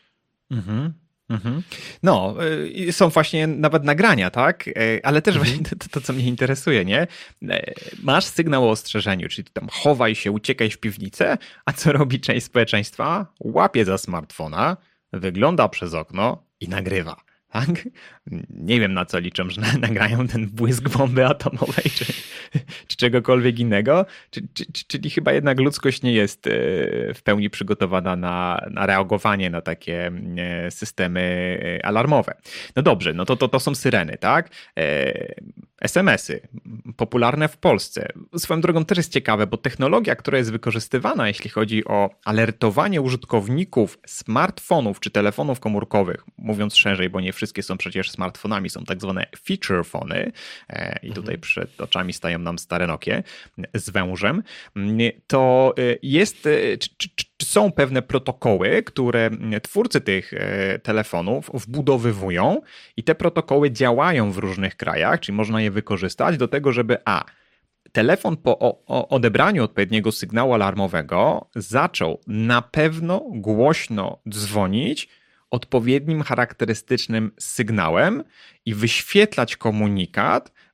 No, są właśnie nawet nagrania, tak? Ale też właśnie to, co mnie interesuje, nie? Masz sygnał o ostrzeżeniu, czyli tam chowaj się, uciekaj w piwnicę, a co robi część społeczeństwa? Łapie za smartfona, wygląda przez okno i nagrywa. Tak? Nie wiem, na co liczą, że nagrają ten błysk bomby atomowej czy czegokolwiek innego. Czyli chyba jednak ludzkość nie jest w pełni przygotowana na reagowanie na takie systemy alarmowe. No dobrze, no to są syreny, tak? SMS-y, popularne w Polsce. Swoją drogą też jest ciekawe, bo technologia, która jest wykorzystywana, jeśli chodzi o alertowanie użytkowników smartfonów czy telefonów komórkowych, mówiąc szerzej, bo nie wszystkie są przecież smartfonami, są tak zwane feature phony i tutaj przed oczami stają nam stare Nokie z wężem, to jest, są pewne protokoły, które twórcy tych telefonów wbudowywują i te protokoły działają w różnych krajach, czyli można je wykorzystać do tego, żeby telefon po odebraniu odpowiedniego sygnału alarmowego zaczął na pewno głośno dzwonić odpowiednim charakterystycznym sygnałem i wyświetlać komunikat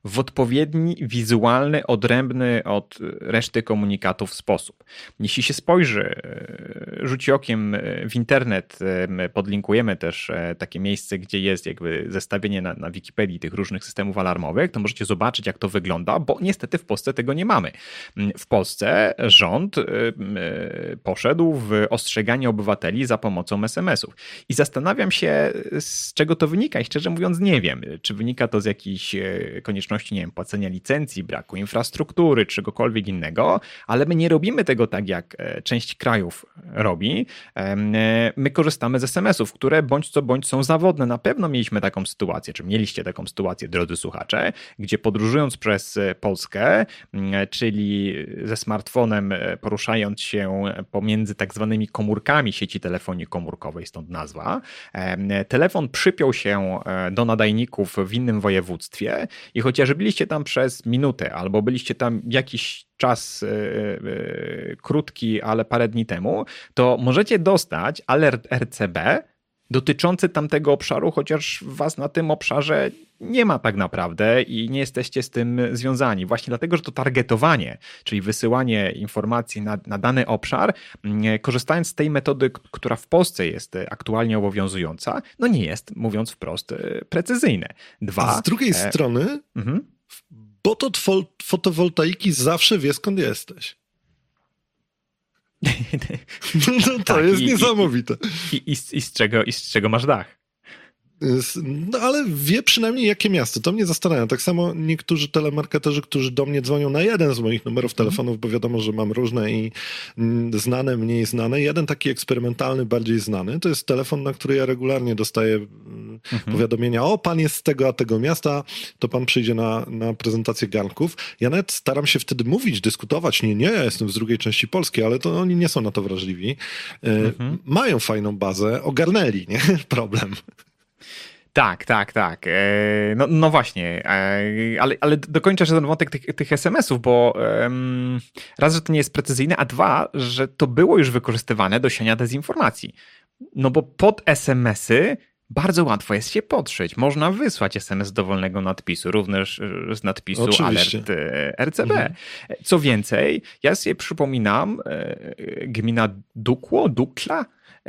w odpowiedni, wizualny, odrębny od reszty komunikatów sposób. Jeśli się spojrzy, rzuci okiem w internet, podlinkujemy też takie miejsce, gdzie jest jakby zestawienie na Wikipedii tych różnych systemów alarmowych, to możecie zobaczyć, jak to wygląda, bo niestety w Polsce tego nie mamy. W Polsce rząd poszedł w ostrzeganie obywateli za pomocą SMS-ów. I zastanawiam się, z czego to wynika i szczerze mówiąc nie wiem. Czy wynika to z jakiejś konieczności, nie wiem, płacenia licencji, braku infrastruktury, czegokolwiek innego, ale my nie robimy tego tak, jak część krajów robi. My korzystamy z SMS-ów, które bądź co bądź są zawodne. Na pewno mieliśmy taką sytuację, czy mieliście taką sytuację, drodzy słuchacze, gdzie podróżując przez Polskę, czyli ze smartfonem poruszając się pomiędzy tak zwanymi komórkami sieci telefonii komórkowej, stąd nazwa, telefon przypiął się do nadajników w innym województwie i chociaż byliście tam przez minutę albo byliście tam jakiś czas krótki, ale parę dni temu, to możecie dostać alert RCB dotyczący tamtego obszaru, chociaż was na tym obszarze nie ma tak naprawdę i nie jesteście z tym związani. Właśnie dlatego, że to targetowanie, czyli wysyłanie informacji na dany obszar, korzystając z tej metody, która w Polsce jest aktualnie obowiązująca, no nie jest, mówiąc wprost, precyzyjne.
A z drugiej strony, bot od fotowoltaiki zawsze wie, skąd jesteś. No to tak, jest niesamowite.
I z czego masz dach?
No ale wie przynajmniej jakie miasto. To mnie zastanawia. Tak samo niektórzy telemarketerzy, którzy do mnie dzwonią na jeden z moich numerów telefonów, bo wiadomo, że mam różne i znane, mniej znane. Jeden taki eksperymentalny, bardziej znany, to jest telefon, na który ja regularnie dostaję powiadomienia: o, pan jest z tego a tego miasta, to pan przyjdzie na prezentację garnków. Ja nawet staram się wtedy mówić, dyskutować. Nie, ja jestem z drugiej części Polski, ale to oni nie są na to wrażliwi. Mają fajną bazę, ogarnęli, nie? Problem.
Tak. No właśnie, ale dokończę ten wątek tych SMS-ów, bo raz, że to nie jest precyzyjne, a dwa, że to było już wykorzystywane do siania dezinformacji. No bo pod SMS-y bardzo łatwo jest się podszyć. Można wysłać SMS dowolnego nadpisu, również z nadpisu
Oczywiście.
alert RCB. Co więcej, ja sobie przypominam, gmina Dukla,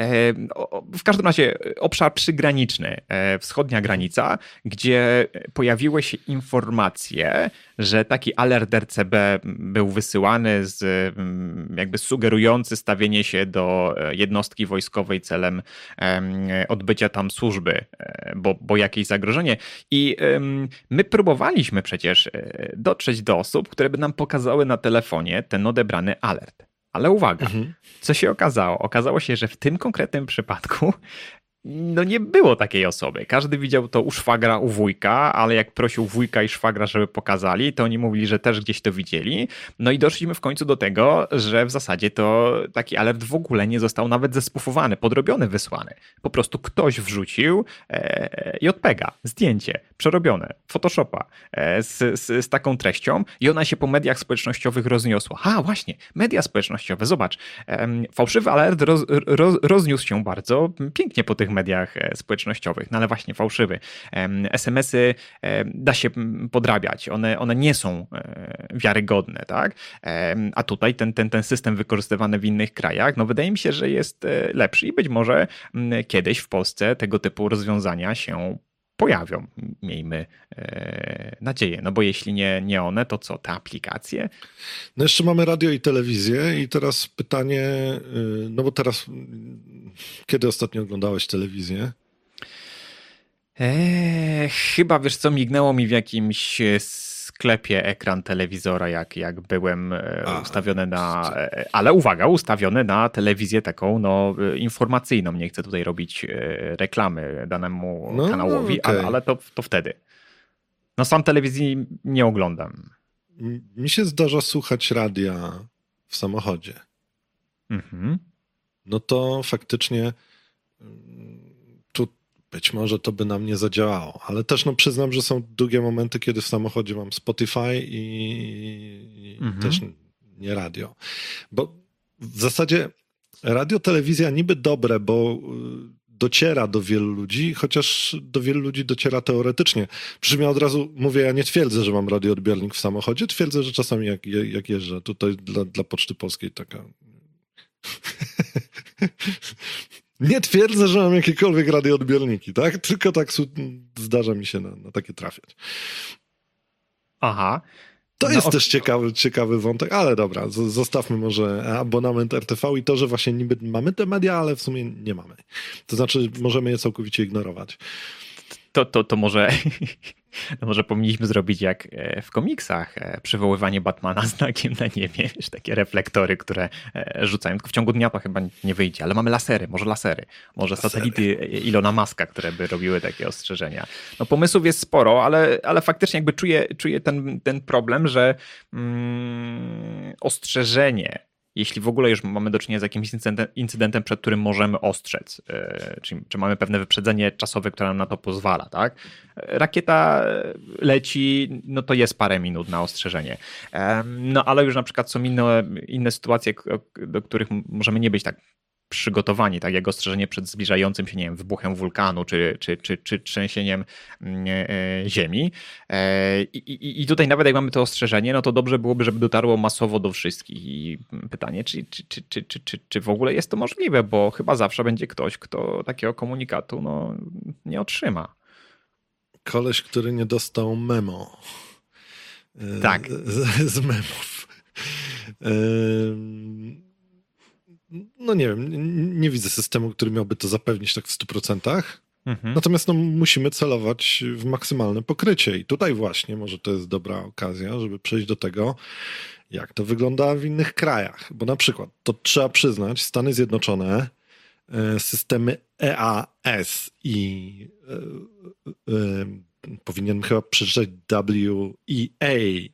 w każdym razie obszar przygraniczny, wschodnia granica, gdzie pojawiły się informacje, że taki alert RCB był wysyłany jakby sugerujący stawienie się do jednostki wojskowej celem odbycia tam służby, bo jakieś zagrożenie. I my próbowaliśmy przecież dotrzeć do osób, które by nam pokazały na telefonie ten odebrany alert. Ale uwaga, co się okazało? Okazało się, że w tym konkretnym przypadku no nie było takiej osoby. Każdy widział to u szwagra, u wujka, ale jak prosił wujka i szwagra, żeby pokazali, to oni mówili, że też gdzieś to widzieli. No i doszliśmy w końcu do tego, że w zasadzie to taki alert w ogóle nie został nawet zespufowany, podrobiony, wysłany. Po prostu ktoś wrzucił JPEG-a, zdjęcie, przerobione, Photoshopa z taką treścią i ona się po mediach społecznościowych rozniosła. Właśnie, media społecznościowe, zobacz. Fałszywy alert rozniósł się bardzo pięknie po tych mediach społecznościowych, no ale właśnie fałszywy. SMS-y da się podrabiać, one nie są wiarygodne, tak? A tutaj ten system wykorzystywany w innych krajach, no wydaje mi się, że jest lepszy i być może kiedyś w Polsce tego typu rozwiązania się pojawią. Miejmy nadzieję, no bo jeśli nie one, to co, te aplikacje?
No jeszcze mamy radio i telewizję i teraz pytanie, no bo teraz kiedy ostatnio oglądałeś telewizję?
Chyba, wiesz co, mignęło mi w jakimś sklepie ekran telewizora, jak byłem ustawiony na... Ale uwaga, ustawiony na telewizję taką informacyjną. Nie chcę tutaj robić reklamy danemu kanałowi, okay. ale to wtedy. No sam telewizji nie oglądam.
Mi się zdarza słuchać radia w samochodzie. No to faktycznie tu być może to by nam nie zadziałało, ale też przyznam, że są długie momenty, kiedy w samochodzie mam Spotify i też nie radio. Bo w zasadzie radio, telewizja niby dobre, bo dociera do wielu ludzi, chociaż do wielu ludzi dociera teoretycznie. Przy czym ja od razu mówię, ja nie twierdzę, że mam radioodbiornik w samochodzie, twierdzę, że czasami jak jeżdżę, tutaj dla Poczty Polskiej taka... Nie twierdzę, że mam jakiekolwiek radioodbiorniki, tak? Tylko tak zdarza mi się na takie trafiać.
Aha.
To jest też ciekawy wątek, ale dobra, zostawmy może abonament RTV i to, że właśnie niby mamy te media, ale w sumie nie mamy. To znaczy możemy je całkowicie ignorować.
To może powinniśmy zrobić jak w komiksach, przywoływanie Batmana znakiem na niebie, takie reflektory, które rzucają. Tylko w ciągu dnia to chyba nie wyjdzie, ale mamy lasery, może satelity Ilona Muska, które by robiły takie ostrzeżenia. No pomysłów jest sporo, ale faktycznie jakby czuję ten problem, że ostrzeżenie, jeśli w ogóle już mamy do czynienia z jakimś incydentem, przed którym możemy ostrzec, czy mamy pewne wyprzedzenie czasowe, które nam na to pozwala, tak? Rakieta leci, no to jest parę minut na ostrzeżenie. No ale już na przykład są inne sytuacje, do których możemy nie być tak przygotowani, tak jak ostrzeżenie przed zbliżającym się, nie wiem, wybuchem wulkanu czy trzęsieniem ziemi. I tutaj nawet jak mamy to ostrzeżenie, no to dobrze byłoby, żeby dotarło masowo do wszystkich. I pytanie, czy w ogóle jest to możliwe, bo chyba zawsze będzie ktoś, kto takiego komunikatu nie otrzyma.
Koleś, który nie dostał memo.
Tak.
Z memów. No nie wiem, nie widzę systemu, który miałby to zapewnić tak w 100%. Natomiast musimy celować w maksymalne pokrycie i tutaj właśnie może to jest dobra okazja, żeby przejść do tego, jak to wygląda w innych krajach. Bo na przykład, to trzeba przyznać, Stany Zjednoczone, systemy EAS i powinienem chyba przeczytać WEA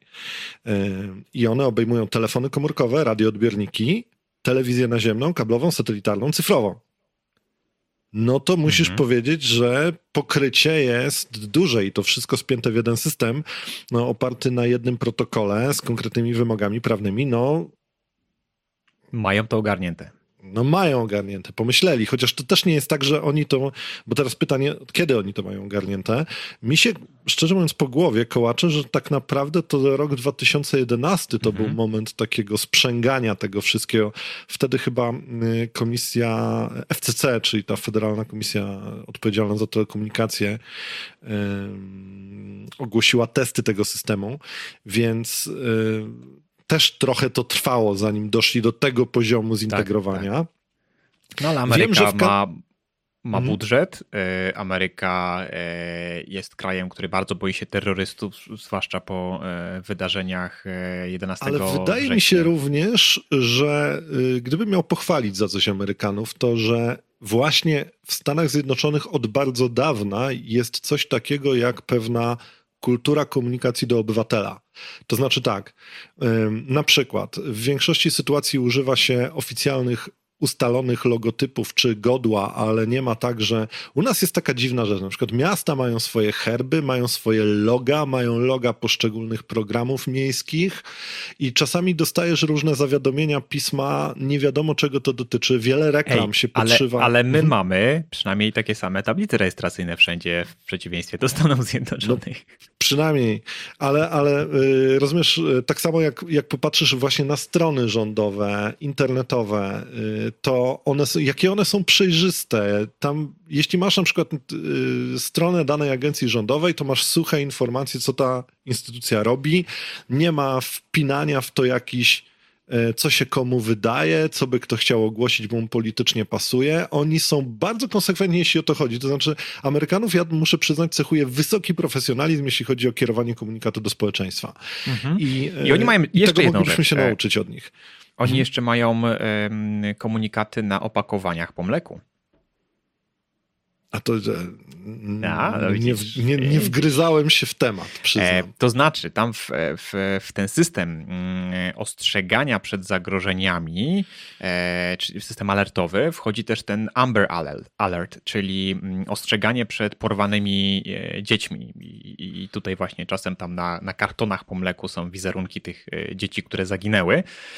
i one obejmują telefony komórkowe, radioodbiorniki, telewizję naziemną, kablową, satelitarną, cyfrową. No to musisz powiedzieć, że pokrycie jest duże i to wszystko spięte w jeden system, oparty na jednym protokole z konkretnymi wymogami prawnymi,
Mają to ogarnięte.
Mają ogarnięte, pomyśleli, chociaż to też nie jest tak, że oni to, bo teraz pytanie, kiedy oni to mają ogarnięte, mi się, szczerze mówiąc, po głowie kołacze, że tak naprawdę to rok 2011 to był moment takiego sprzęgania tego wszystkiego. Wtedy chyba komisja FCC, czyli ta Federalna Komisja Odpowiedzialna za Telekomunikacje, ogłosiła testy tego systemu, więc też trochę to trwało, zanim doszli do tego poziomu zintegrowania.
Tak. No ale Ameryka ma budżet. Ameryka jest krajem, który bardzo boi się terrorystów, zwłaszcza po wydarzeniach 11 września.
Ale wydaje mi się również, że gdybym miał pochwalić za coś Amerykanów, to że właśnie w Stanach Zjednoczonych od bardzo dawna jest coś takiego jak pewna kultura komunikacji do obywatela. To znaczy tak, na przykład w większości sytuacji używa się oficjalnych ustalonych logotypów czy godła, ale nie ma tak, że u nas jest taka dziwna rzecz, na przykład miasta mają swoje herby, mają swoje loga, mają loga poszczególnych programów miejskich i czasami dostajesz różne zawiadomienia, pisma, nie wiadomo czego to dotyczy, wiele reklam się podszywa.
Ale my mamy przynajmniej takie same tablice rejestracyjne wszędzie, w przeciwieństwie do Stanów Zjednoczonych.
Przynajmniej, ale rozumiesz, tak samo jak popatrzysz właśnie na strony rządowe, internetowe, to jakie one są przejrzyste. Tam, jeśli masz na przykład stronę danej agencji rządowej, to masz suche informacje, co ta instytucja robi. Nie ma wpinania w to jakiś, co się komu wydaje, co by kto chciał ogłosić, bo mu politycznie pasuje. Oni są bardzo konsekwentni, jeśli o to chodzi. To znaczy Amerykanów, ja muszę przyznać, cechuje wysoki profesjonalizm, jeśli chodzi o kierowanie komunikatu do społeczeństwa.
I oni mają jeszcze jedną
moglibyśmy
rzecz.
się nauczyć od nich.
Oni jeszcze mają komunikaty na opakowaniach po mleku.
A to nie wgryzałem się w temat, przyznam.
To znaczy, tam w ten system ostrzegania przed zagrożeniami, czyli system alertowy, wchodzi też ten Amber Alert, czyli ostrzeganie przed porwanymi dziećmi. I tutaj właśnie czasem tam na kartonach po mleku są wizerunki tych dzieci, które zaginęły.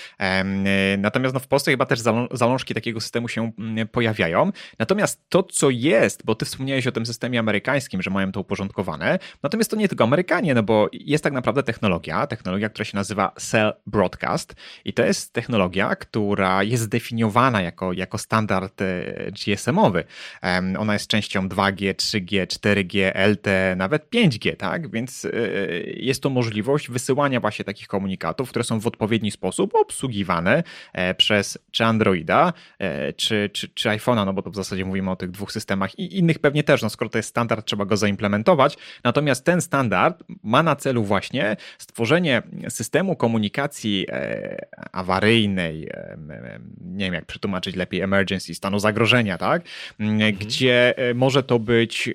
Natomiast w Polsce chyba też zalążki takiego systemu się pojawiają. Natomiast to, co jest, bo ty wspomniałeś o tym systemie amerykańskim, że mają to uporządkowane, natomiast to nie tylko Amerykanie, no bo jest tak naprawdę technologia, która się nazywa Cell Broadcast i to jest technologia, która jest zdefiniowana jako standard GSM-owy. Ona jest częścią 2G, 3G, 4G, LTE, nawet 5G, tak? Więc jest to możliwość wysyłania właśnie takich komunikatów, które są w odpowiedni sposób obsługiwane przez czy Androida, czy iPhone'a, no bo to w zasadzie mówimy o tych dwóch systemach i innych pewnie też, no skoro to jest standard, trzeba go zaimplementować. Natomiast ten standard ma na celu właśnie stworzenie systemu komunikacji awaryjnej, nie wiem jak przetłumaczyć lepiej, emergency, stanu zagrożenia, tak? Gdzie może to być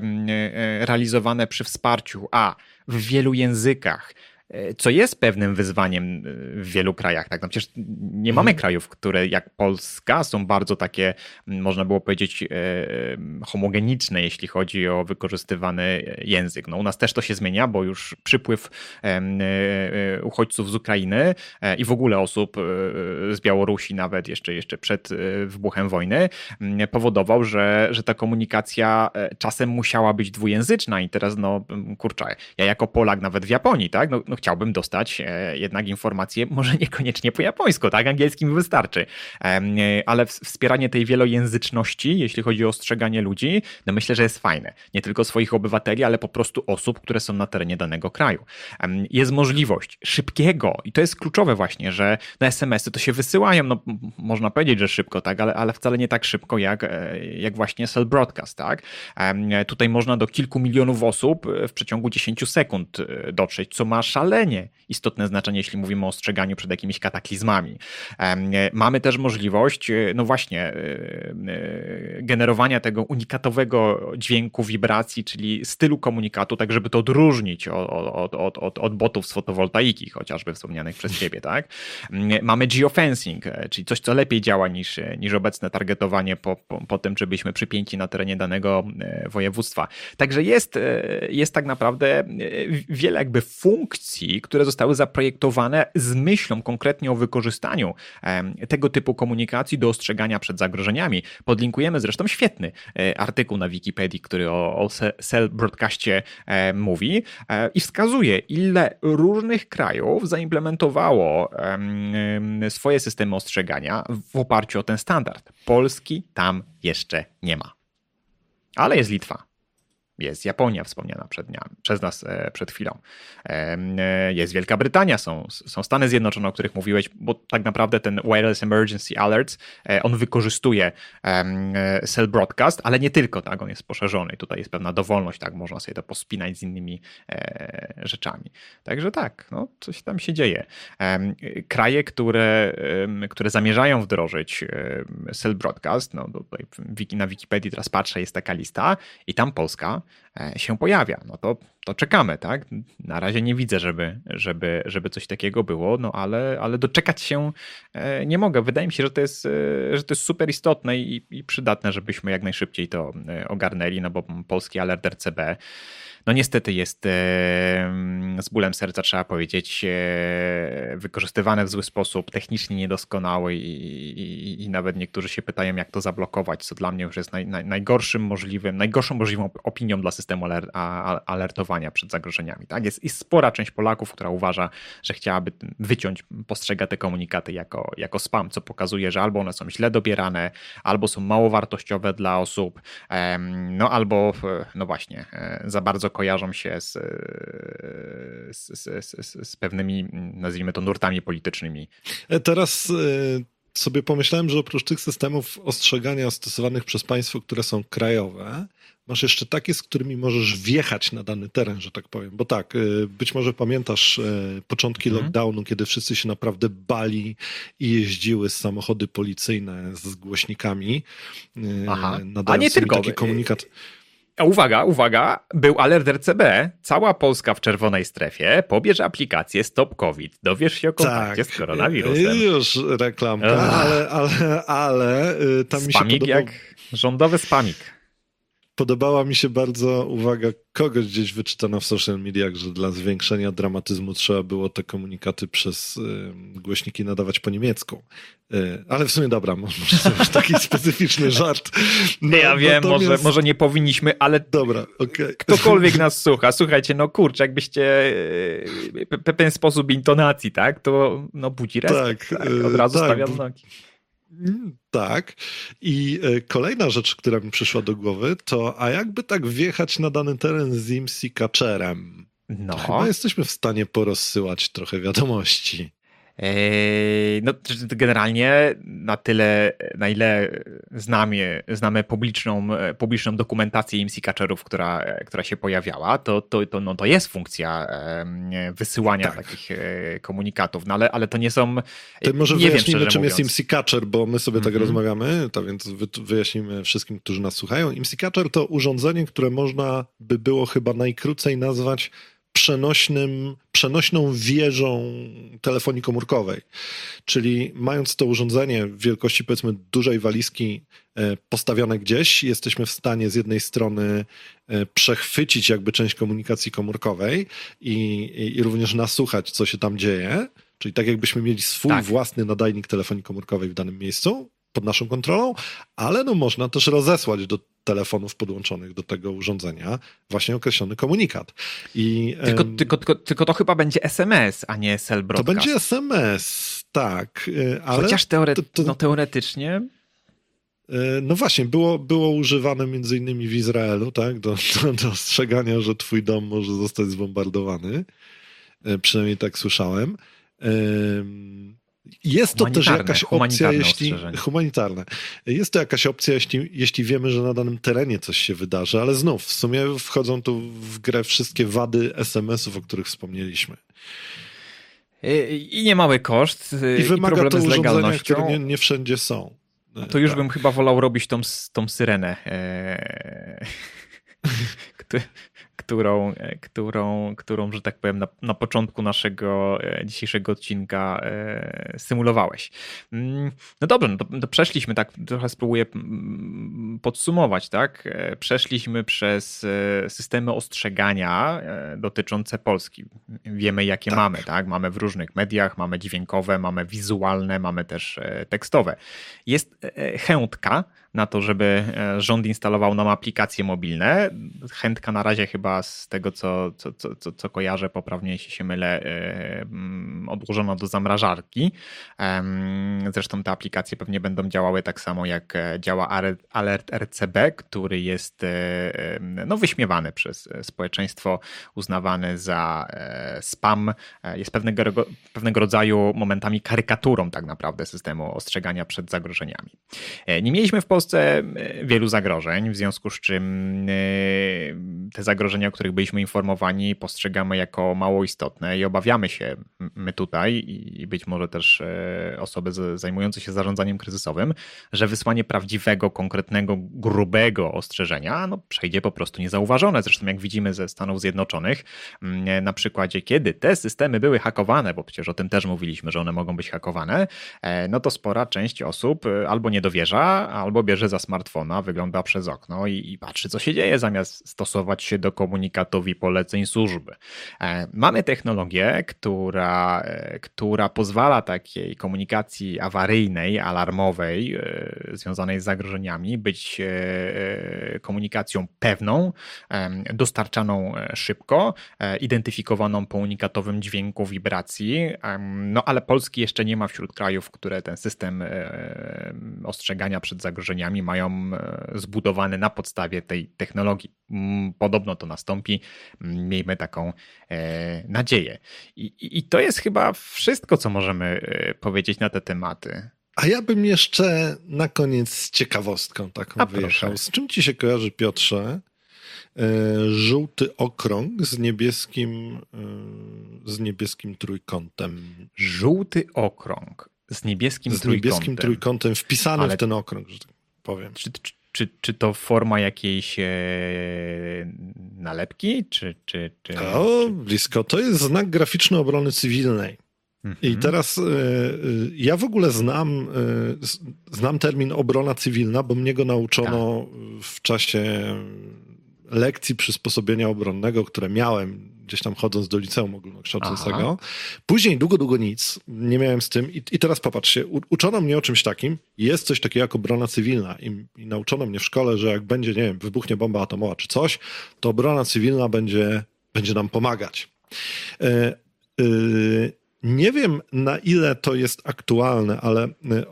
realizowane przy wsparciu w wielu językach, co jest pewnym wyzwaniem w wielu krajach. Tak? No przecież nie mamy krajów, które jak Polska są bardzo takie, można było powiedzieć, homogeniczne, jeśli chodzi o wykorzystywany język. No, u nas też to się zmienia, bo już przypływ uchodźców z Ukrainy i w ogóle osób z Białorusi nawet jeszcze przed wybuchem wojny powodował, że ta komunikacja czasem musiała być dwujęzyczna i teraz ja jako Polak nawet w Japonii, tak? No chciałbym dostać jednak informacje, może niekoniecznie po japońsku, tak? Angielski mi wystarczy. Ale wspieranie tej wielojęzyczności, jeśli chodzi o ostrzeganie ludzi, no myślę, że jest fajne. Nie tylko swoich obywateli, ale po prostu osób, które są na terenie danego kraju. Jest możliwość szybkiego, i to jest kluczowe właśnie, że na SMS-y to się wysyłają, no można powiedzieć, że szybko, tak? Ale wcale nie tak szybko jak właśnie Cell Broadcast, tak? Tutaj można do kilku milionów osób w przeciągu 10 sekund dotrzeć, co ma szalenie istotne znaczenie, jeśli mówimy o ostrzeganiu przed jakimiś kataklizmami. Mamy też możliwość, no właśnie, generowania tego unikatowego dźwięku, wibracji, czyli stylu komunikatu, tak żeby to odróżnić od botów z fotowoltaiki, chociażby wspomnianych przez ciebie, tak? Mamy geofencing, czyli coś, co lepiej działa niż obecne targetowanie po tym, czy byliśmy przypięci na terenie danego województwa. Także jest tak naprawdę wiele jakby funkcji, które zostały zaprojektowane z myślą konkretnie o wykorzystaniu tego typu komunikacji do ostrzegania przed zagrożeniami. Podlinkujemy zresztą świetny artykuł na Wikipedii, który o Cell Broadcastie mówi i wskazuje, ile różnych krajów zaimplementowało swoje systemy ostrzegania w oparciu o ten standard. Polski tam jeszcze nie ma. Ale jest Litwa. Jest Japonia wspomniana przez nas przed chwilą. Jest Wielka Brytania, są Stany Zjednoczone, o których mówiłeś, bo tak naprawdę ten Wireless Emergency Alert, on wykorzystuje Cell Broadcast, ale nie tylko, tak, on jest poszerzony. Tutaj jest pewna dowolność, tak, można sobie to pospinać z innymi rzeczami. Także tak, no, coś tam się dzieje. Kraje, które zamierzają wdrożyć Cell Broadcast, no tutaj na Wikipedii teraz patrzę, jest taka lista i tam Polska się pojawia. No to czekamy, tak? Na razie nie widzę, żeby coś takiego było, no ale doczekać się nie mogę. Wydaje mi się, że to jest super istotne i przydatne, żebyśmy jak najszybciej to ogarnęli, no bo polski alert RCB no niestety jest z bólem serca, trzeba powiedzieć, wykorzystywane w zły sposób, technicznie niedoskonały i nawet niektórzy się pytają, jak to zablokować, co dla mnie już jest najgorszą możliwą opinią dla systemu alertowania przed zagrożeniami. Tak? Jest spora część Polaków, która uważa, że chciałaby postrzega te komunikaty jako spam, co pokazuje, że albo one są źle dobierane, albo są mało wartościowe dla osób, no albo no właśnie, za bardzo kojarzą się z pewnymi, nazwijmy to, nurtami politycznymi.
Teraz sobie pomyślałem, że oprócz tych systemów ostrzegania stosowanych przez państwo, które są krajowe, masz jeszcze takie, z którymi możesz wjechać na dany teren, że tak powiem. Bo tak, być może pamiętasz początki lockdownu, kiedy wszyscy się naprawdę bali i jeździły samochody policyjne z głośnikami.
A nie tylko.
Taki komunikat.
Uwaga, był alert RCB. Cała Polska w czerwonej strefie. Pobierz aplikację Stop COVID. Dowiesz się o kontakcie z koronawirusem.
Już reklamka, ale tam mi się
spamik jak rządowy spamik.
Podobała mi się bardzo uwaga kogoś gdzieś wyczytana w social mediach, że dla zwiększenia dramatyzmu trzeba było te komunikaty przez głośniki nadawać po niemiecku. Ale w sumie dobra, może sobie taki specyficzny żart.
No, ja wiem, może nie powinniśmy, ale
dobra, okay.
Ktokolwiek nas słucha, słuchajcie, no kurczę, jakbyście pewien sposób intonacji, tak, to no budzi respekt, tak, od razu stawia znaki.
Tak. I kolejna rzecz, która mi przyszła do głowy, to a jakby tak wjechać na dany teren z IMSI catcherem?
No.
Chyba jesteśmy w stanie porozsyłać trochę wiadomości.
No, generalnie na ile znamy publiczną dokumentację IMSI catcherów, która się pojawiała, to jest funkcja wysyłania takich komunikatów, no ale to nie są...
To może
nie
wyjaśnimy,
wiem,
czym jest IMSI catcher, bo my sobie tak rozmawiamy, to więc wyjaśnimy wszystkim, którzy nas słuchają. IMSI catcher to urządzenie, które można by było chyba najkrócej nazwać przenośną wieżą telefonii komórkowej. Czyli mając to urządzenie w wielkości powiedzmy dużej walizki postawione gdzieś, jesteśmy w stanie z jednej strony przechwycić jakby część komunikacji komórkowej i również nasłuchać, co się tam dzieje. Czyli tak jakbyśmy mieli swój własny nadajnik telefonii komórkowej w danym miejscu pod naszą kontrolą, ale no można też rozesłać do telefonów podłączonych do tego urządzenia właśnie określony komunikat.
Tylko to chyba będzie SMS, a nie cell broadcast.
To będzie SMS, tak. Ale
chociaż teoretycznie...
No właśnie, było używane między innymi w Izraelu, tak, do ostrzegania, że twój dom może zostać zbombardowany. Przynajmniej tak słyszałem. Jest to też jakaś opcja, humanitarne. Jest to jakaś opcja, jeśli wiemy, że na danym terenie coś się wydarzy, ale znów w sumie wchodzą tu w grę wszystkie wady SMS-ów, o których wspomnieliśmy.
I niemały koszt,
i wymaga
problemy
to
z legalnością.
które nie wszędzie są.
To już bym chyba wolał robić tą syrenę, którą, że tak powiem, na początku naszego dzisiejszego odcinka symulowałeś. No dobrze, no to przeszliśmy, tak trochę spróbuję podsumować, tak? Przeszliśmy przez systemy ostrzegania dotyczące Polski. Wiemy, jakie mamy, tak? Mamy w różnych mediach, mamy dźwiękowe, mamy wizualne, mamy też tekstowe. Jest chętka na to, żeby rząd instalował nam aplikacje mobilne. Chętka na razie chyba z tego, co kojarzę, poprawnie jeśli się mylę, odłożono do zamrażarki. Zresztą te aplikacje pewnie będą działały tak samo, jak działa alert RCB, który jest wyśmiewany przez społeczeństwo, uznawany za spam. Jest pewnego rodzaju momentami karykaturą tak naprawdę systemu ostrzegania przed zagrożeniami. Nie mieliśmy w Polsce wielu zagrożeń, w związku z czym te zagrożenia, o których byliśmy informowani, postrzegamy jako mało istotne i obawiamy się my tutaj i być może też osoby zajmujące się zarządzaniem kryzysowym, że wysłanie prawdziwego, konkretnego, grubego ostrzeżenia przejdzie po prostu niezauważone. Zresztą jak widzimy ze Stanów Zjednoczonych, na przykładzie kiedy te systemy były hakowane, bo przecież o tym też mówiliśmy, że one mogą być hakowane, no to spora część osób albo nie dowierza, albo bierze za smartfona, wygląda przez okno i patrzy, co się dzieje, zamiast stosować się do komunikatów i poleceń służby. Mamy technologię, która pozwala takiej komunikacji awaryjnej, alarmowej, związanej z zagrożeniami, być komunikacją pewną, dostarczaną szybko, identyfikowaną po unikatowym dźwięku, wibracji, no ale Polski jeszcze nie ma wśród krajów, które ten system ostrzegania przed zagrożeniami mają zbudowany na podstawie tej technologii. Podobno to nastąpi, miejmy taką nadzieję. I to jest chyba wszystko, co możemy powiedzieć na te tematy.
A ja bym jeszcze na koniec z ciekawostką taką wyjechał. Z czym ci się kojarzy, Piotrze, żółty okrąg z niebieskim trójkątem?
Żółty okrąg z niebieskim trójkątem.
Z niebieskim trójkątem wpisany w ten okrąg, że tak powiem.
Czy to forma jakiejś nalepki?
Blisko. To jest znak graficzny obrony cywilnej. I teraz ja w ogóle znam termin obrona cywilna, bo mnie go nauczono w czasie lekcji przysposobienia obronnego, które miałem gdzieś tam chodząc do liceum ogólnokształcącego. Później długo nic, nie miałem z tym i teraz popatrzcie, uczono mnie o czymś takim, jest coś takiego jak obrona cywilna i nauczono mnie w szkole, że jak będzie, nie wiem, wybuchnie bomba atomowa czy coś, to obrona cywilna będzie nam pomagać. Nie wiem, na ile to jest aktualne, ale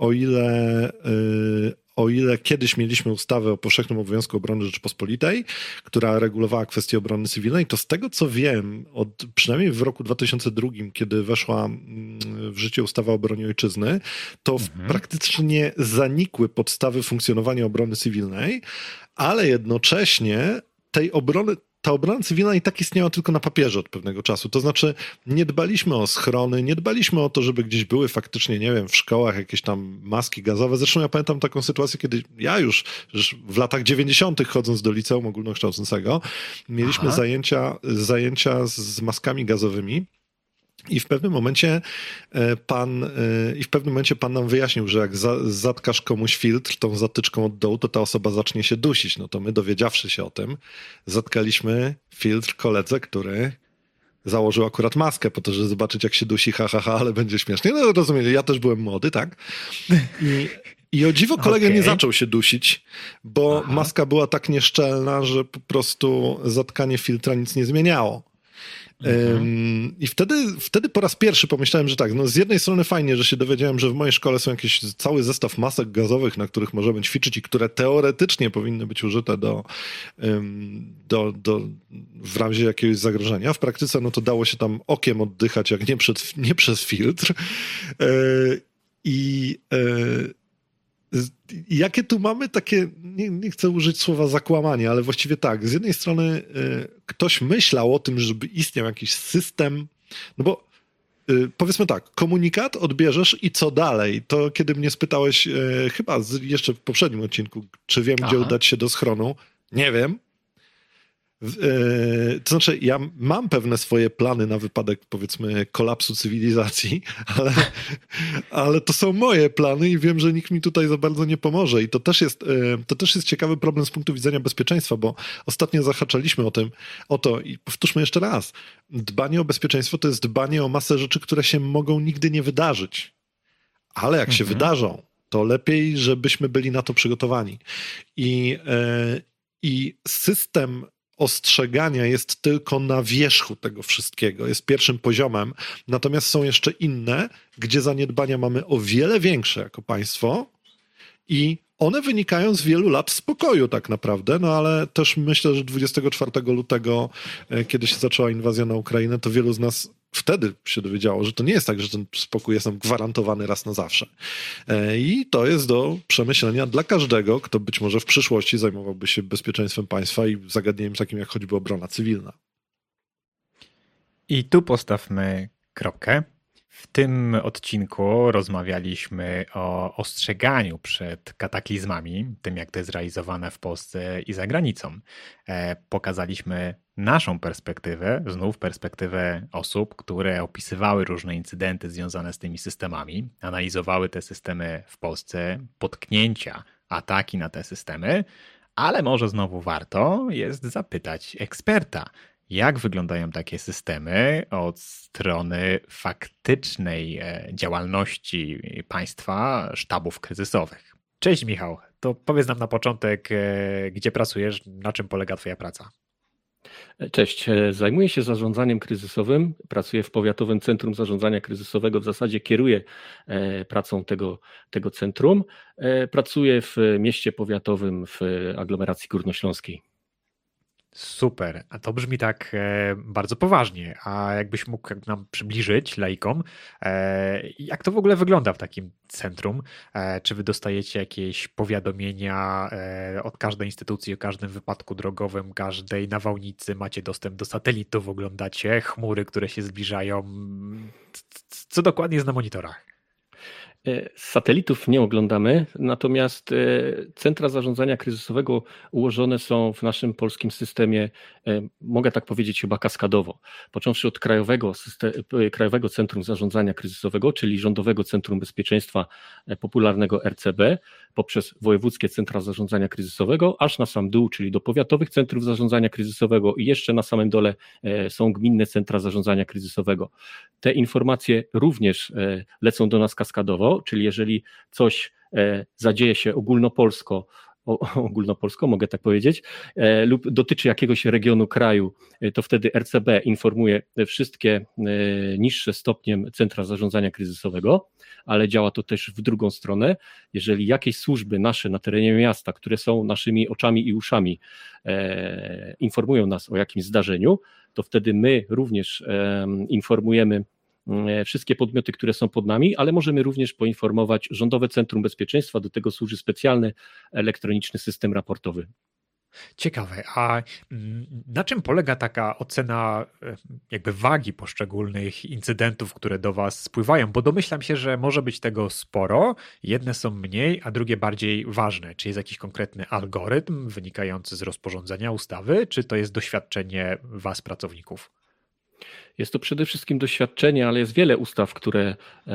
o ile kiedyś mieliśmy ustawę o powszechnym obowiązku obrony Rzeczypospolitej, która regulowała kwestie obrony cywilnej, to z tego co wiem, przynajmniej w roku 2002, kiedy weszła w życie ustawa o obronie ojczyzny, to praktycznie zanikły podstawy funkcjonowania obrony cywilnej, ale jednocześnie ta obrona cywilna i tak istniała tylko na papierze od pewnego czasu. To znaczy nie dbaliśmy o schrony, nie dbaliśmy o to, żeby gdzieś były faktycznie, nie wiem, w szkołach jakieś tam maski gazowe. Zresztą ja pamiętam taką sytuację, kiedy ja już w latach 90. chodząc do liceum ogólnokształcącego, mieliśmy zajęcia z maskami gazowymi. I w pewnym momencie pan nam wyjaśnił, że jak zatkasz komuś filtr tą zatyczką od dołu, to ta osoba zacznie się dusić. No to my, dowiedziawszy się o tym, zatkaliśmy filtr koledze, który założył akurat maskę po to, żeby zobaczyć, jak się dusi, ale będzie śmiesznie. No rozumieli, ja też byłem młody, tak? I o dziwo kolega nie zaczął się dusić, bo maska była tak nieszczelna, że po prostu zatkanie filtra nic nie zmieniało. I wtedy po raz pierwszy pomyślałem, że tak, no z jednej strony fajnie, że się dowiedziałem, że w mojej szkole są jakiś cały zestaw masek gazowych, na których możemy ćwiczyć i które teoretycznie powinny być użyte w razie jakiegoś zagrożenia. W praktyce no to dało się tam okiem oddychać, jak nie przez filtr. Jakie tu mamy takie, nie chcę użyć słowa zakłamanie, ale właściwie tak, z jednej strony ktoś myślał o tym, żeby istniał jakiś system, no bo powiedzmy tak, komunikat odbierzesz i co dalej? To kiedy mnie spytałeś chyba jeszcze w poprzednim odcinku, czy wiem, gdzie udać się do schronu, nie wiem. To znaczy, ja mam pewne swoje plany na wypadek, powiedzmy, kolapsu cywilizacji, ale to są moje plany i wiem, że nikt mi tutaj za bardzo nie pomoże. I to też jest ciekawy problem z punktu widzenia bezpieczeństwa, bo ostatnio zahaczaliśmy o to i powtórzmy jeszcze raz. Dbanie o bezpieczeństwo to jest dbanie o masę rzeczy, które się mogą nigdy nie wydarzyć. Ale jak się wydarzą, to lepiej, żebyśmy byli na to przygotowani. I system ostrzegania jest tylko na wierzchu tego wszystkiego, jest pierwszym poziomem, natomiast są jeszcze inne, gdzie zaniedbania mamy o wiele większe jako państwo i one wynikają z wielu lat spokoju tak naprawdę, no ale też myślę, że 24 lutego, kiedy się zaczęła inwazja na Ukrainę, to wielu z nas wtedy się dowiedziało, że to nie jest tak, że ten spokój jest nam gwarantowany raz na zawsze. I to jest do przemyślenia dla każdego, kto być może w przyszłości zajmowałby się bezpieczeństwem państwa i zagadnieniem takim jak choćby obrona cywilna.
I tu postawmy kropkę. W tym odcinku rozmawialiśmy o ostrzeganiu przed kataklizmami, tym jak to jest realizowane w Polsce i za granicą. Pokazaliśmy naszą perspektywę, znów perspektywę osób, które opisywały różne incydenty związane z tymi systemami, analizowały te systemy w Polsce, potknięcia, ataki na te systemy, ale może znowu warto jest zapytać eksperta, jak wyglądają takie systemy od strony faktycznej działalności państwa, sztabów kryzysowych. Cześć Michał, to powiedz nam na początek, gdzie pracujesz, na czym polega twoja praca?
Cześć, zajmuję się zarządzaniem kryzysowym, pracuję w Powiatowym Centrum Zarządzania Kryzysowego, w zasadzie kieruję pracą tego centrum. Pracuję w mieście powiatowym w aglomeracji górnośląskiej.
Super, a to brzmi tak bardzo poważnie, a jakbyś mógł nam przybliżyć laikom, jak to w ogóle wygląda w takim centrum? Czy wy dostajecie jakieś powiadomienia od każdej instytucji o każdym wypadku drogowym, każdej nawałnicy, macie dostęp do satelitów, oglądacie chmury, które się zbliżają? Co dokładnie jest na monitorach?
Satelitów nie oglądamy, natomiast centra zarządzania kryzysowego ułożone są w naszym polskim systemie, mogę tak powiedzieć, chyba kaskadowo. Począwszy od Krajowego Centrum Zarządzania Kryzysowego, czyli Rządowego Centrum Bezpieczeństwa, popularnego RCB, poprzez wojewódzkie centra zarządzania kryzysowego, aż na sam dół, czyli do powiatowych centrów zarządzania kryzysowego i jeszcze na samym dole są gminne centra zarządzania kryzysowego. Te informacje również lecą do nas kaskadowo, czyli jeżeli coś zadzieje się ogólnopolsko, mogę tak powiedzieć, lub dotyczy jakiegoś regionu kraju, to wtedy RCB informuje wszystkie niższe stopniem centra zarządzania kryzysowego, ale działa to też w drugą stronę. Jeżeli jakieś służby nasze na terenie miasta, które są naszymi oczami i uszami, informują nas o jakimś zdarzeniu, to wtedy my również informujemy wszystkie podmioty, które są pod nami, ale możemy również poinformować Rządowe Centrum Bezpieczeństwa, do tego służy specjalny elektroniczny system raportowy.
Ciekawe, a na czym polega taka ocena jakby wagi poszczególnych incydentów, które do was spływają? Bo domyślam się, że może być tego sporo, jedne są mniej, a drugie bardziej ważne. Czy jest jakiś konkretny algorytm wynikający z rozporządzenia, ustawy, czy to jest doświadczenie was, pracowników?
Jest to przede wszystkim doświadczenie, ale jest wiele ustaw, które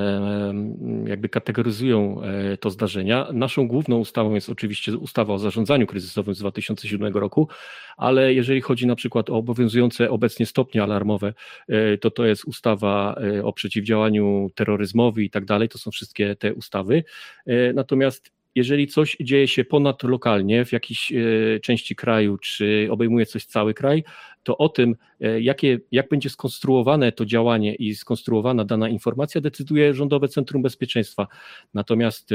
jakby kategoryzują to zdarzenia. Naszą główną ustawą jest oczywiście ustawa o zarządzaniu kryzysowym z 2007 roku, ale jeżeli chodzi na przykład o obowiązujące obecnie stopnie alarmowe, to jest ustawa o przeciwdziałaniu terroryzmowi i tak dalej, to są wszystkie te ustawy. Natomiast jeżeli coś dzieje się ponadlokalnie w jakiejś części kraju, czy obejmuje coś cały kraj, to o tym, jak będzie skonstruowane to działanie i skonstruowana dana informacja, decyduje Rządowe Centrum Bezpieczeństwa. Natomiast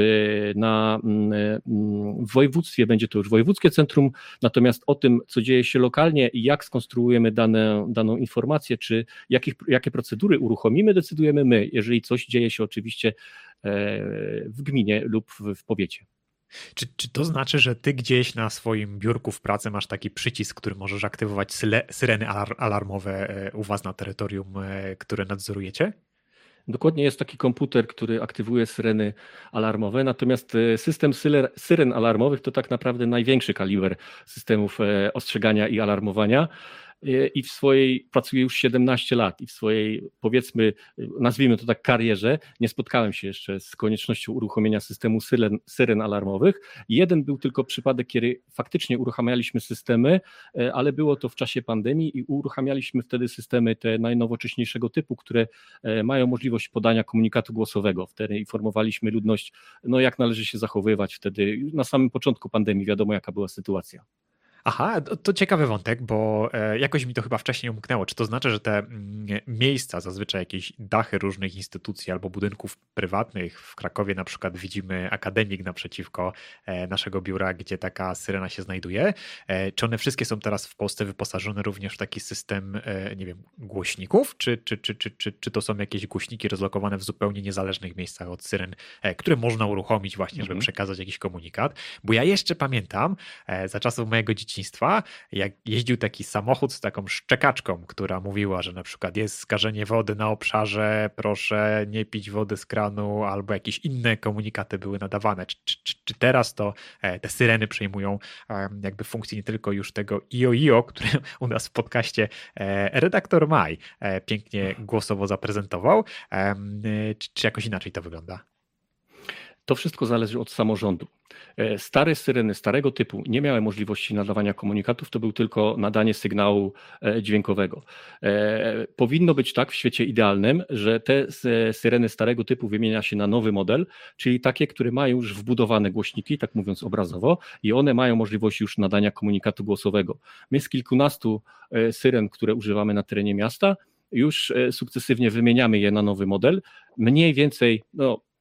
w województwie będzie to już wojewódzkie centrum, natomiast o tym, co dzieje się lokalnie i jak skonstruujemy daną informację, czy jakie procedury uruchomimy, decydujemy my, jeżeli coś dzieje się oczywiście w gminie lub w powiecie.
Czy to znaczy, że ty gdzieś na swoim biurku w pracy masz taki przycisk, który możesz aktywować syreny alarmowe u was na terytorium, które nadzorujecie?
Dokładnie, jest taki komputer, który aktywuje syreny alarmowe, natomiast system syren alarmowych to tak naprawdę największy kaliber systemów ostrzegania i alarmowania. I pracuję już 17 lat i w swojej, powiedzmy, nazwijmy to tak, karierze nie spotkałem się jeszcze z koniecznością uruchomienia systemu syren alarmowych. Jeden był tylko przypadek, kiedy faktycznie uruchamialiśmy systemy, ale było to w czasie pandemii i uruchamialiśmy wtedy systemy te najnowocześniejszego typu, które mają możliwość podania komunikatu głosowego. Wtedy informowaliśmy ludność, jak należy się zachowywać wtedy, na samym początku pandemii, wiadomo jaka była sytuacja.
Aha, to ciekawy wątek, bo jakoś mi to chyba wcześniej umknęło. Czy to znaczy, że te miejsca, zazwyczaj jakieś dachy różnych instytucji albo budynków prywatnych, w Krakowie na przykład widzimy akademik naprzeciwko naszego biura, gdzie taka syrena się znajduje. Czy one wszystkie są teraz w Polsce wyposażone również w taki system, nie wiem, głośników? Czy to są jakieś głośniki rozlokowane w zupełnie niezależnych miejscach od syren, które można uruchomić właśnie, żeby przekazać jakiś komunikat? Bo ja jeszcze pamiętam za czasów mojego dzieciństwa, jak jeździł taki samochód z taką szczekaczką, która mówiła, że na przykład jest skażenie wody na obszarze, proszę nie pić wody z kranu, albo jakieś inne komunikaty były nadawane. Czy teraz to te syreny przejmują jakby funkcję nie tylko już tego IO, które u nas w podcaście redaktor Maj pięknie głosowo zaprezentował, czy jakoś inaczej to wygląda?
To wszystko zależy od samorządu. Stare syreny starego typu nie miały możliwości nadawania komunikatów, to był tylko nadanie sygnału dźwiękowego. Powinno być tak w świecie idealnym, że te syreny starego typu wymienia się na nowy model, czyli takie, które mają już wbudowane głośniki, tak mówiąc obrazowo, i one mają możliwość już nadania komunikatu głosowego. My z kilkunastu syren, które używamy na terenie miasta, już sukcesywnie wymieniamy je na nowy model. Mniej więcej,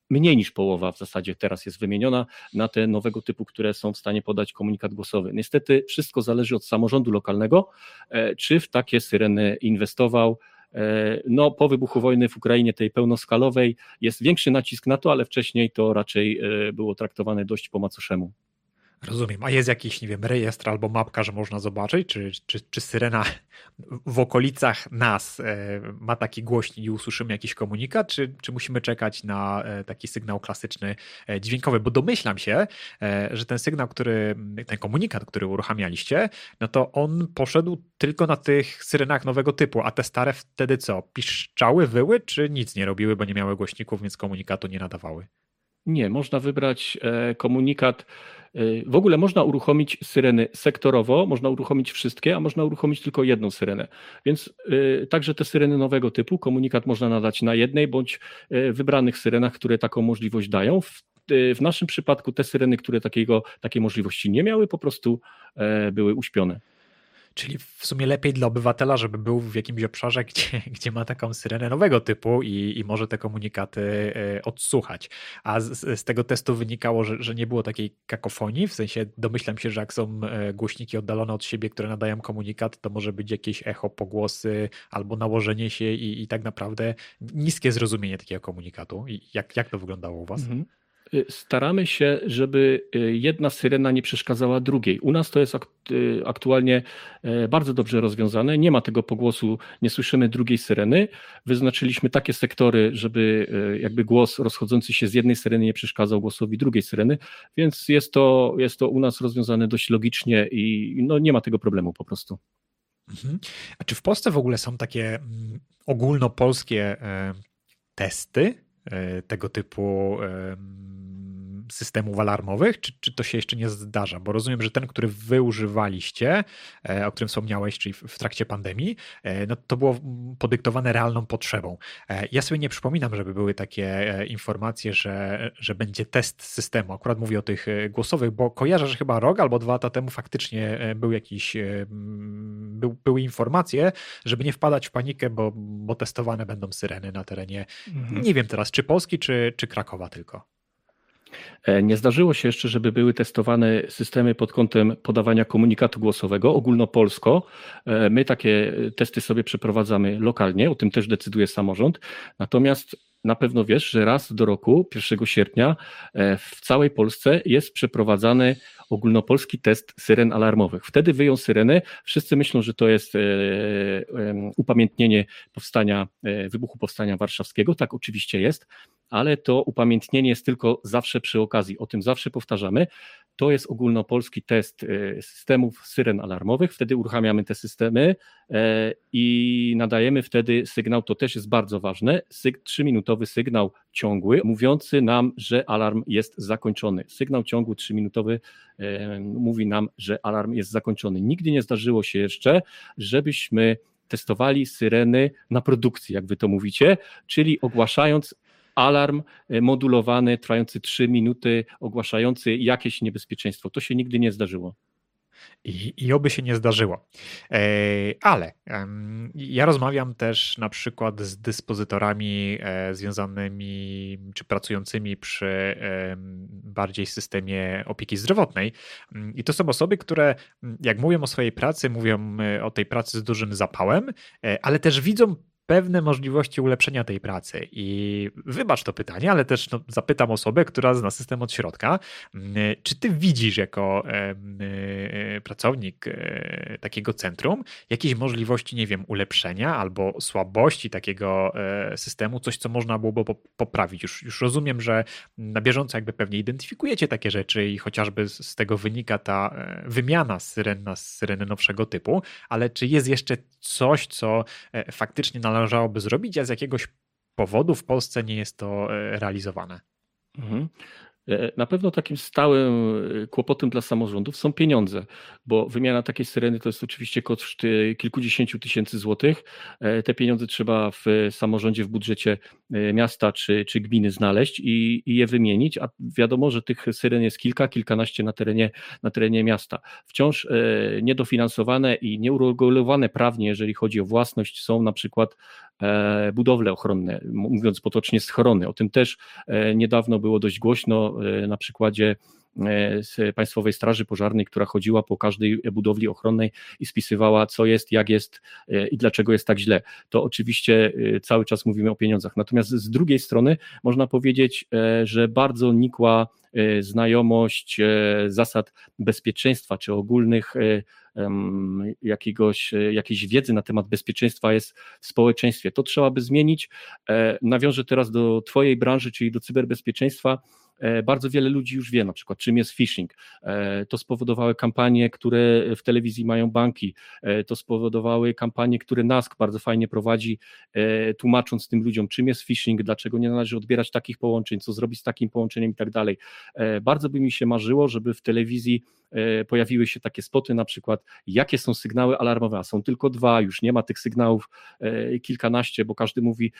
mniej niż połowa w zasadzie teraz jest wymieniona na te nowego typu, które są w stanie podać komunikat głosowy. Niestety wszystko zależy od samorządu lokalnego, czy w takie syreny inwestował. No, po wybuchu wojny w Ukrainie, tej pełnoskalowej, jest większy nacisk na to, ale wcześniej to raczej było traktowane dość po macoszemu.
Rozumiem. A jest jakiś, nie wiem, rejestr albo mapka, że można zobaczyć, czy syrena w okolicach nas ma taki głośnik i usłyszymy jakiś komunikat, czy musimy czekać na taki sygnał klasyczny dźwiękowy? Bo domyślam się, że ten sygnał, ten komunikat, który uruchamialiście, no to on poszedł tylko na tych syrenach nowego typu, a te stare wtedy co? Piszczały, wyły, czy nic nie robiły, bo nie miały głośników, więc komunikatu nie nadawały?
Nie, można wybrać komunikat. W ogóle można uruchomić syreny sektorowo, można uruchomić wszystkie, a można uruchomić tylko jedną syrenę. Więc także te syreny nowego typu, komunikat można nadać na jednej bądź wybranych syrenach, które taką możliwość dają. W naszym przypadku te syreny, które takiej możliwości nie miały, po prostu były uśpione.
Czyli w sumie lepiej dla obywatela, żeby był w jakimś obszarze, gdzie ma taką syrenę nowego typu i może te komunikaty odsłuchać. A z tego testu wynikało, że nie było takiej kakofonii, w sensie domyślam się, że jak są głośniki oddalone od siebie, które nadają komunikat, to może być jakieś echo, pogłosy albo nałożenie się i tak naprawdę niskie zrozumienie takiego komunikatu. I jak to wyglądało u was?
Staramy się, żeby jedna syrena nie przeszkadzała drugiej. U nas to jest aktualnie bardzo dobrze rozwiązane. Nie ma tego pogłosu, nie słyszymy drugiej syreny. Wyznaczyliśmy takie sektory, żeby jakby głos rozchodzący się z jednej syreny nie przeszkadzał głosowi drugiej syreny, więc jest to u nas rozwiązane dość logicznie i no, nie ma tego problemu po prostu.
A czy w Polsce w ogóle są takie ogólnopolskie testy tego typu systemów alarmowych, czy to się jeszcze nie zdarza? Bo rozumiem, że ten, który wy używaliście, o którym wspomniałeś, czyli w trakcie pandemii, no to było podyktowane realną potrzebą. Ja sobie nie przypominam, żeby były takie informacje, że będzie test systemu. Akurat mówię o tych głosowych, bo kojarzę, że chyba rok albo 2 lata temu faktycznie były informacje, żeby nie wpadać w panikę, bo testowane będą syreny na terenie, nie wiem teraz, czy Polski, czy Krakowa tylko.
Nie zdarzyło się jeszcze, żeby były testowane systemy pod kątem podawania komunikatu głosowego ogólnopolsko. My takie testy sobie przeprowadzamy lokalnie, o tym też decyduje samorząd. Natomiast na pewno wiesz, że raz do roku, 1 sierpnia, w całej Polsce jest przeprowadzany ogólnopolski test syren alarmowych. Wtedy wyją syreny. Wszyscy myślą, że to jest upamiętnienie wybuchu Powstania Warszawskiego. Tak oczywiście jest, ale to upamiętnienie jest tylko zawsze przy okazji. O tym zawsze powtarzamy. To jest ogólnopolski test systemów syren alarmowych. Wtedy uruchamiamy te systemy i nadajemy wtedy sygnał, to też jest bardzo ważne, 3-minutowy sygnał ciągły, mówiący nam, że alarm jest zakończony. Sygnał ciągły 3-minutowy mówi nam, że alarm jest zakończony. Nigdy nie zdarzyło się jeszcze, żebyśmy testowali syreny na produkcji, jak wy to mówicie, czyli ogłaszając alarm modulowany, trwający 3 minuty, ogłaszający jakieś niebezpieczeństwo. To się nigdy nie zdarzyło.
I oby się nie zdarzyło. Ale ja rozmawiam też na przykład z dyspozytorami związanymi czy pracującymi przy bardziej systemie opieki zdrowotnej. I to są osoby, które jak mówią o swojej pracy, mówią o tej pracy z dużym zapałem, ale też widzą pewne możliwości ulepszenia tej pracy. I wybacz to pytanie, ale też zapytam osobę, która zna system od środka. Czy ty widzisz jako pracownik takiego centrum jakieś możliwości, nie wiem, ulepszenia albo słabości takiego systemu, coś, co można byłoby poprawić? Już rozumiem, że na bieżąco jakby pewnie identyfikujecie takie rzeczy i chociażby z tego wynika ta wymiana syren na syreny nowszego typu, ale czy jest jeszcze coś, co faktycznie należałoby zrobić, a z jakiegoś powodu w Polsce nie jest to realizowane?
Na pewno takim stałym kłopotem dla samorządów są pieniądze, bo wymiana takiej syreny to jest oczywiście koszt kilkudziesięciu tysięcy złotych. Te pieniądze trzeba w samorządzie, w budżecie miasta czy gminy znaleźć i je wymienić, a wiadomo, że tych syren jest kilkanaście na terenie miasta. Wciąż niedofinansowane i nieuregulowane prawnie, jeżeli chodzi o własność, są na przykład budowle ochronne, mówiąc potocznie schrony. O tym też niedawno było dość głośno na przykładzie z Państwowej Straży Pożarnej, która chodziła po każdej budowli ochronnej i spisywała, co jest, jak jest i dlaczego jest tak źle. To oczywiście cały czas mówimy o pieniądzach. Natomiast z drugiej strony można powiedzieć, że bardzo nikła znajomość zasad bezpieczeństwa czy ogólnych jakiejś wiedzy na temat bezpieczeństwa jest w społeczeństwie. To trzeba by zmienić. Nawiążę teraz do Twojej branży, czyli do cyberbezpieczeństwa. Bardzo wiele ludzi już wie na przykład, czym jest phishing. To spowodowały kampanie, które w telewizji mają banki. To spowodowały kampanie, które NASK bardzo fajnie prowadzi, tłumacząc tym ludziom, czym jest phishing, dlaczego nie należy odbierać takich połączeń, co zrobić z takim połączeniem i tak dalej. Bardzo by mi się marzyło, żeby w telewizji pojawiły się takie spoty, na przykład jakie są sygnały alarmowe, a są tylko 2, już nie ma tych sygnałów kilkanaście, bo każdy mówi,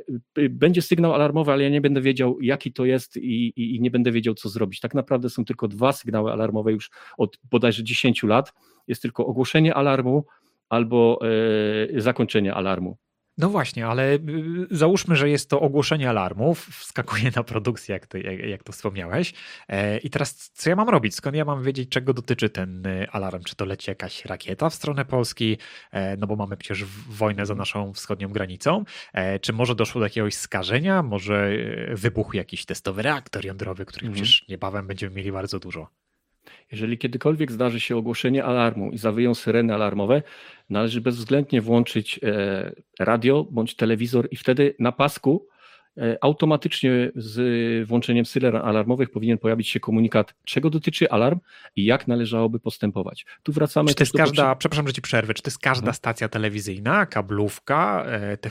będzie sygnał alarmowy, ale ja nie będę wiedział, jaki to jest i nie będę wiedział, co zrobić. Tak naprawdę są tylko 2 sygnały alarmowe już od bodajże 10 lat. Jest tylko ogłoszenie alarmu albo zakończenie alarmu.
No właśnie, ale załóżmy, że jest to ogłoszenie alarmów, wskakuje na produkcję, jak to wspomniałeś. I teraz co ja mam robić? Skąd ja mam wiedzieć, czego dotyczy ten alarm? Czy to leci jakaś rakieta w stronę Polski? No bo mamy przecież wojnę za naszą wschodnią granicą. Czy może doszło do jakiegoś skażenia? Może wybuchł jakiś testowy reaktor jądrowy, których przecież niebawem będziemy mieli bardzo dużo.
Jeżeli kiedykolwiek zdarzy się ogłoszenie alarmu i zawyją syreny alarmowe, należy bezwzględnie włączyć radio bądź telewizor i wtedy na pasku automatycznie z włączeniem syren alarmowych powinien pojawić się komunikat, czego dotyczy alarm i jak należałoby postępować. Tu wracamy...
Czy to jest przepraszam, że ci przerwę, czy to jest każda stacja telewizyjna, kablówka,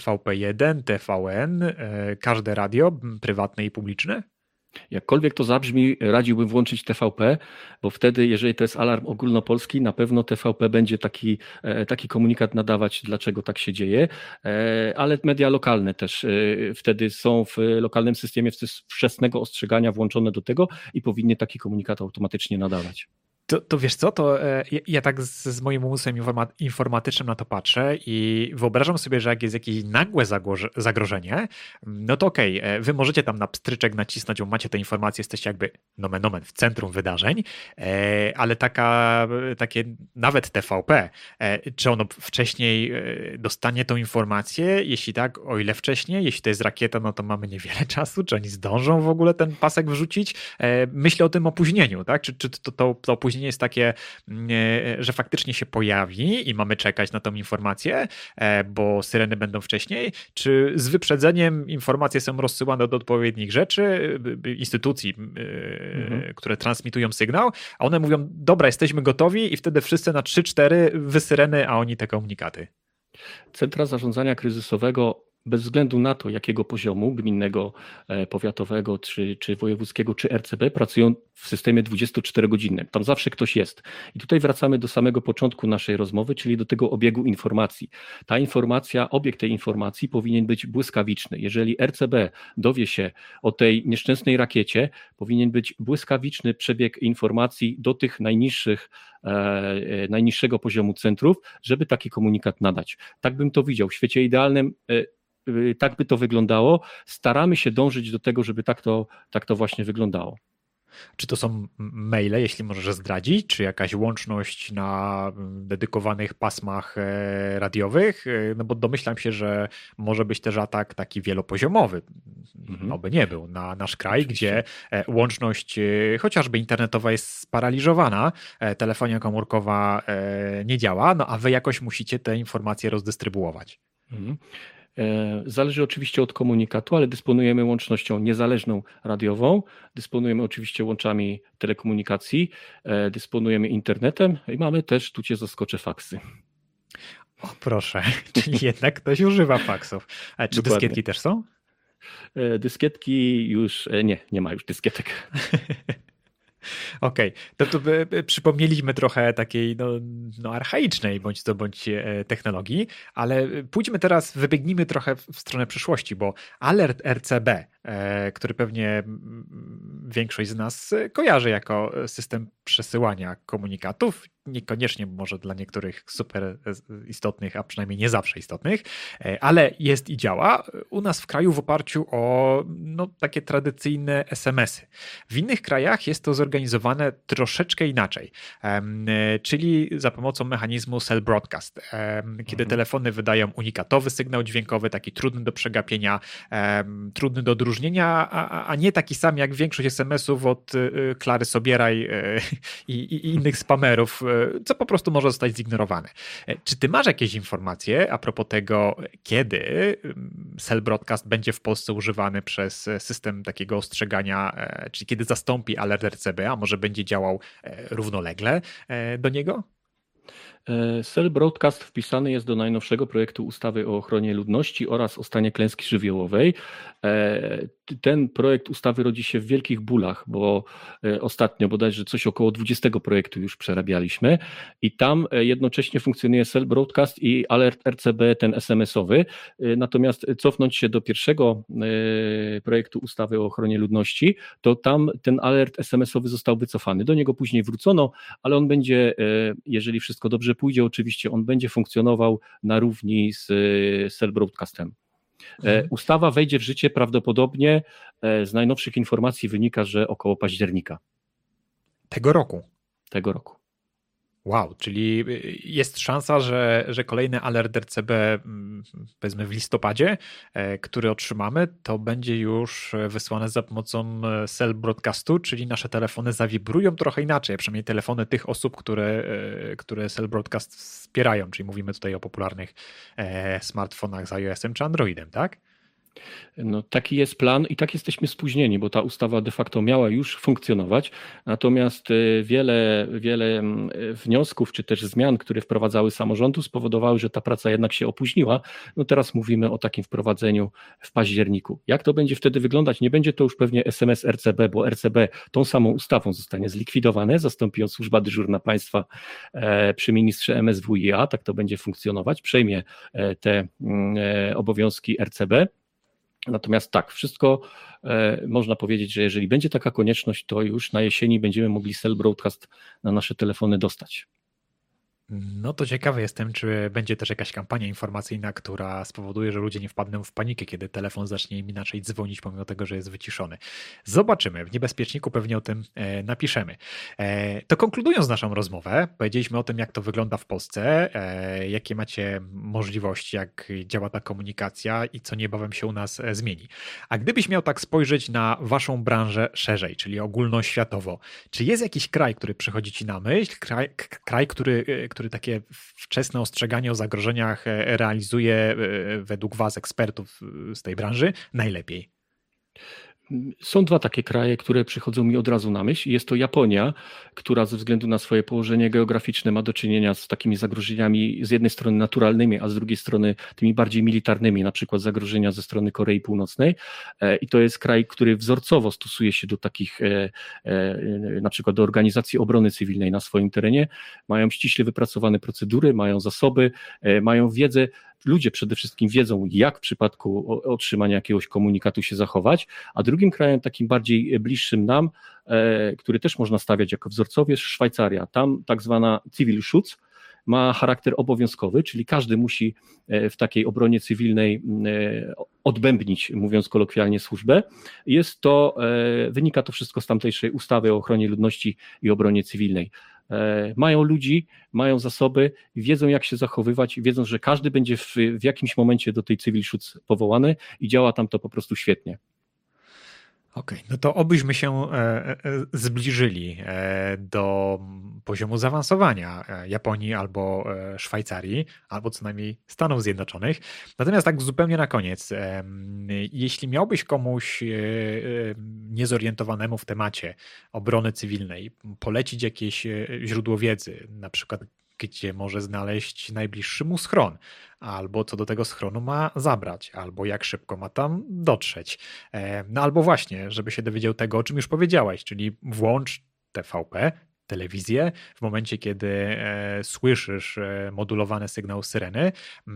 TVP1, TVN, każde radio, prywatne i publiczne?
Jakkolwiek to zabrzmi, radziłbym włączyć TVP, bo wtedy, jeżeli to jest alarm ogólnopolski, na pewno TVP będzie taki komunikat nadawać, dlaczego tak się dzieje, ale media lokalne też wtedy są w lokalnym systemie wczesnego ostrzegania włączone do tego i powinny taki komunikat automatycznie nadawać.
To wiesz co, to ja tak z moim umysłem informatycznym na to patrzę i wyobrażam sobie, że jak jest jakieś nagłe zagrożenie, no to okej, wy możecie tam na pstryczek nacisnąć, bo macie te informacje, jesteście jakby nomen omen w centrum wydarzeń, ale takie nawet TVP, czy ono wcześniej dostanie tą informację? Jeśli tak, o ile wcześniej? Jeśli to jest rakieta, no to mamy niewiele czasu, czy oni zdążą w ogóle ten pasek wrzucić? Myślę o tym opóźnieniu, tak? Czy to opóźnienie jest takie, że faktycznie się pojawi i mamy czekać na tą informację, bo syreny będą wcześniej, czy z wyprzedzeniem informacje są rozsyłane do odpowiednich rzeczy, instytucji, które transmitują sygnał, a one mówią, dobra, jesteśmy gotowi i wtedy wszyscy na 3-4 wysyreny, a oni te komunikaty.
Centra zarządzania kryzysowego bez względu na to, jakiego poziomu, gminnego, powiatowego, czy wojewódzkiego, czy RCB, pracują w systemie 24-godzinnym. Tam zawsze ktoś jest. I tutaj wracamy do samego początku naszej rozmowy, czyli do tego obiegu informacji. Obieg tej informacji powinien być błyskawiczny. Jeżeli RCB dowie się o tej nieszczęsnej rakiecie, powinien być błyskawiczny przebieg informacji do tych najniższego poziomu centrów, żeby taki komunikat nadać. Tak bym to widział. W świecie idealnym tak by to wyglądało. Staramy się dążyć do tego, żeby tak to właśnie wyglądało.
Czy to są maile, jeśli możesz zdradzić, czy jakaś łączność na dedykowanych pasmach radiowych? No bo domyślam się, że może być też atak taki wielopoziomowy, oby nie był, na nasz kraj, oczywiście, gdzie łączność chociażby internetowa jest sparaliżowana, telefonia komórkowa nie działa, no a wy jakoś musicie te informacje rozdystrybuować.
Zależy oczywiście od komunikatu, ale dysponujemy łącznością niezależną radiową, dysponujemy oczywiście łączami telekomunikacji, dysponujemy internetem i mamy też, tu cię zaskoczę, faksy.
O proszę, czyli jednak ktoś używa faksów. Czy dyskietki też są?
Dyskietki już, nie ma już dyskietek.
Okej, to przypomnieliśmy trochę takiej archaicznej bądź technologii, ale pójdźmy teraz, wybiegnijmy trochę w stronę przyszłości, bo alert RCB, który pewnie większość z nas kojarzy jako system przesyłania komunikatów, niekoniecznie może dla niektórych super istotnych, a przynajmniej nie zawsze istotnych, ale jest i działa u nas w kraju w oparciu o takie tradycyjne SMS-y. W innych krajach jest to zorganizowane troszeczkę inaczej, czyli za pomocą mechanizmu cell broadcast, kiedy telefony wydają unikatowy sygnał dźwiękowy, taki trudny do przegapienia, trudny do odróżnienia, a nie taki sam jak większość SMS-ów od Klary Sobieraj i innych spamerów, co po prostu może zostać zignorowane. Czy ty masz jakieś informacje a propos tego, kiedy cell broadcast będzie w Polsce używany przez system takiego ostrzegania, czyli kiedy zastąpi alert RCB, a może będzie działał równolegle do niego?
Cell Broadcast wpisany jest do najnowszego projektu ustawy o ochronie ludności oraz o stanie klęski żywiołowej. Ten projekt ustawy rodzi się w wielkich bólach, bo ostatnio bodajże coś około 20 projektu już przerabialiśmy i tam jednocześnie funkcjonuje Cell Broadcast i alert RCB, ten SMS-owy. Natomiast cofnąć się do pierwszego projektu ustawy o ochronie ludności, to tam ten alert SMS-owy został wycofany. Do niego później wrócono, ale on będzie, jeżeli wszystko dobrze pójdzie, oczywiście on będzie funkcjonował na równi z Cell Broadcastem. Ustawa wejdzie w życie prawdopodobnie, z najnowszych informacji wynika, że około października.
Tego roku?
Tego roku.
Wow, czyli jest szansa, że kolejny alert RCB, powiedzmy w listopadzie, który otrzymamy, to będzie już wysłane za pomocą cell broadcastu, czyli nasze telefony zawibrują trochę inaczej, przynajmniej telefony tych osób, które cell broadcast wspierają, czyli mówimy tutaj o popularnych smartfonach z iOS-em czy Androidem, tak?
No, taki jest plan i tak jesteśmy spóźnieni, bo ta ustawa de facto miała już funkcjonować, natomiast wiele wniosków czy też zmian, które wprowadzały samorządu, spowodowały, że ta praca jednak się opóźniła. No teraz mówimy o takim wprowadzeniu w październiku. Jak to będzie wtedy wyglądać? Nie będzie to już pewnie SMS RCB, bo RCB tą samą ustawą zostanie zlikwidowane, zastąpi ją służba dyżurna państwa przy ministrze MSWiA, tak to będzie funkcjonować, przejmie te obowiązki RCB. Natomiast tak, wszystko można powiedzieć, że jeżeli będzie taka konieczność, to już na jesieni będziemy mogli cell broadcast na nasze telefony dostać.
No to ciekawy jestem, czy będzie też jakaś kampania informacyjna, która spowoduje, że ludzie nie wpadną w panikę, kiedy telefon zacznie im inaczej dzwonić, pomimo tego, że jest wyciszony. Zobaczymy. W Niebezpieczniku pewnie o tym napiszemy. To konkludując naszą rozmowę, powiedzieliśmy o tym, jak to wygląda w Polsce, jakie macie możliwości, jak działa ta komunikacja i co niebawem się u nas zmieni. A gdybyś miał tak spojrzeć na waszą branżę szerzej, czyli ogólnoświatowo, czy jest jakiś kraj, który przychodzi ci na myśl, kraj, który takie wczesne ostrzeganie o zagrożeniach realizuje według was, ekspertów z tej branży, najlepiej?
Są dwa takie kraje, które przychodzą mi od razu na myśl. Jest to Japonia, która ze względu na swoje położenie geograficzne ma do czynienia z takimi zagrożeniami z jednej strony naturalnymi, a z drugiej strony tymi bardziej militarnymi, na przykład zagrożenia ze strony Korei Północnej. I to jest kraj, który wzorcowo stosuje się do takich, na przykład do organizacji obrony cywilnej na swoim terenie. Mają ściśle wypracowane procedury, mają zasoby, mają wiedzę. Ludzie przede wszystkim wiedzą, jak w przypadku otrzymania jakiegoś komunikatu się zachować, a drugim krajem takim bardziej bliższym nam, który też można stawiać jako wzorcowy, jest Szwajcaria. Tam tak zwana Zivilschutz ma charakter obowiązkowy, czyli każdy musi w takiej obronie cywilnej odbębnić, mówiąc kolokwialnie, służbę. Wynika to wszystko z tamtejszej ustawy o ochronie ludności i obronie cywilnej. Mają ludzi, mają zasoby, wiedzą jak się zachowywać, wiedzą, że każdy będzie w jakimś momencie do tej Zivilschutz powołany i działa tam to po prostu świetnie.
Okej, no to obyśmy się zbliżyli do poziomu zaawansowania Japonii albo Szwajcarii, albo co najmniej Stanów Zjednoczonych. Natomiast tak zupełnie na koniec, jeśli miałbyś komuś niezorientowanemu w temacie obrony cywilnej polecić jakieś źródło wiedzy, na przykład gdzie może znaleźć najbliższy mu schron, albo co do tego schronu ma zabrać, albo jak szybko ma tam dotrzeć. No albo właśnie, żeby się dowiedział tego, o czym już powiedziałaś, czyli włącz TVP, telewizję, w momencie, kiedy słyszysz modulowany sygnał syreny,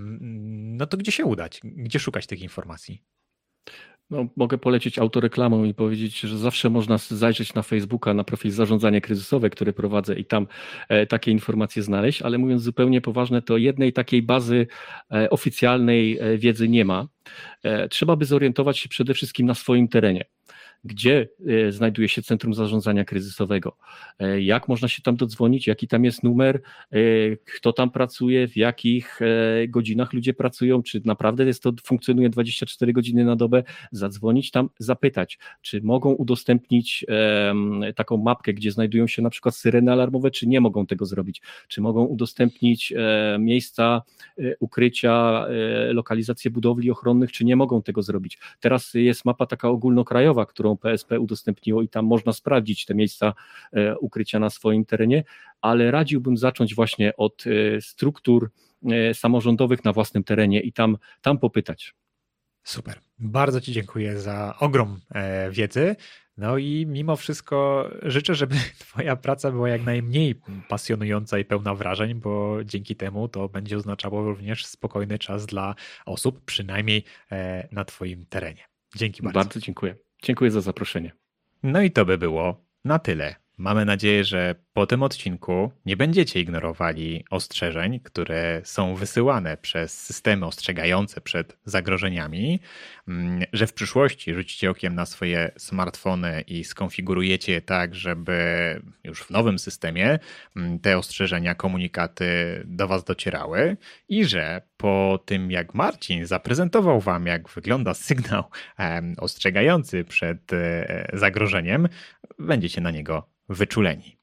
no to gdzie się udać? Gdzie szukać tych informacji?
No, mogę polecić autoreklamą i powiedzieć, że zawsze można zajrzeć na Facebooka, na profil Zarządzanie Kryzysowe, który prowadzę i tam takie informacje znaleźć, ale mówiąc zupełnie poważnie, to jednej takiej bazy oficjalnej wiedzy nie ma. Trzeba by zorientować się przede wszystkim na swoim terenie. Gdzie znajduje się Centrum Zarządzania Kryzysowego, jak można się tam dodzwonić, jaki tam jest numer, kto tam pracuje, w jakich godzinach ludzie pracują, czy naprawdę funkcjonuje 24 godziny na dobę, zadzwonić tam, zapytać, czy mogą udostępnić taką mapkę, gdzie znajdują się na przykład syreny alarmowe, czy nie mogą tego zrobić, czy mogą udostępnić miejsca ukrycia, lokalizacje budowli ochronnych, czy nie mogą tego zrobić. Teraz jest mapa taka ogólnokrajowa, którą PSP udostępniło i tam można sprawdzić te miejsca ukrycia na swoim terenie, ale radziłbym zacząć właśnie od struktur samorządowych na własnym terenie i tam popytać.
Super. Bardzo Ci dziękuję za ogrom wiedzy. No i mimo wszystko życzę, żeby Twoja praca była jak najmniej pasjonująca i pełna wrażeń, bo dzięki temu to będzie oznaczało również spokojny czas dla osób, przynajmniej na Twoim terenie. Dzięki bardzo.
Bardzo dziękuję. Dziękuję za zaproszenie.
No i to by było na tyle. Mamy nadzieję, że po tym odcinku nie będziecie ignorowali ostrzeżeń, które są wysyłane przez systemy ostrzegające przed zagrożeniami, że w przyszłości rzucicie okiem na swoje smartfony i skonfigurujecie je tak, żeby już w nowym systemie te ostrzeżenia, komunikaty do Was docierały i że po tym, jak Marcin zaprezentował Wam, jak wygląda sygnał ostrzegający przed zagrożeniem, będziecie na niego wyczuleni.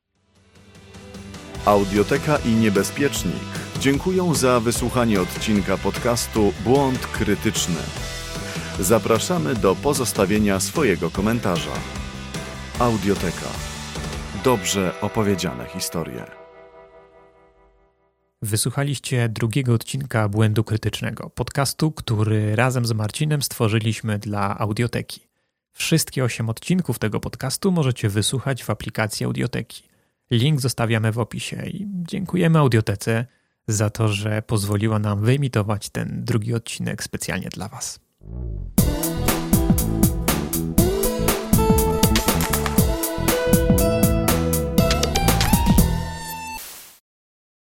Audioteka i Niebezpiecznik dziękują za wysłuchanie odcinka podcastu Błąd Krytyczny. Zapraszamy do pozostawienia swojego komentarza. Audioteka. Dobrze opowiedziane historie.
Wysłuchaliście drugiego odcinka Błędu Krytycznego, podcastu, który razem z Marcinem stworzyliśmy dla Audioteki. Wszystkie 8 odcinków tego podcastu możecie wysłuchać w aplikacji Audioteki. Link zostawiamy w opisie i dziękujemy Audiotece za to, że pozwoliła nam wyemitować ten drugi odcinek specjalnie dla Was.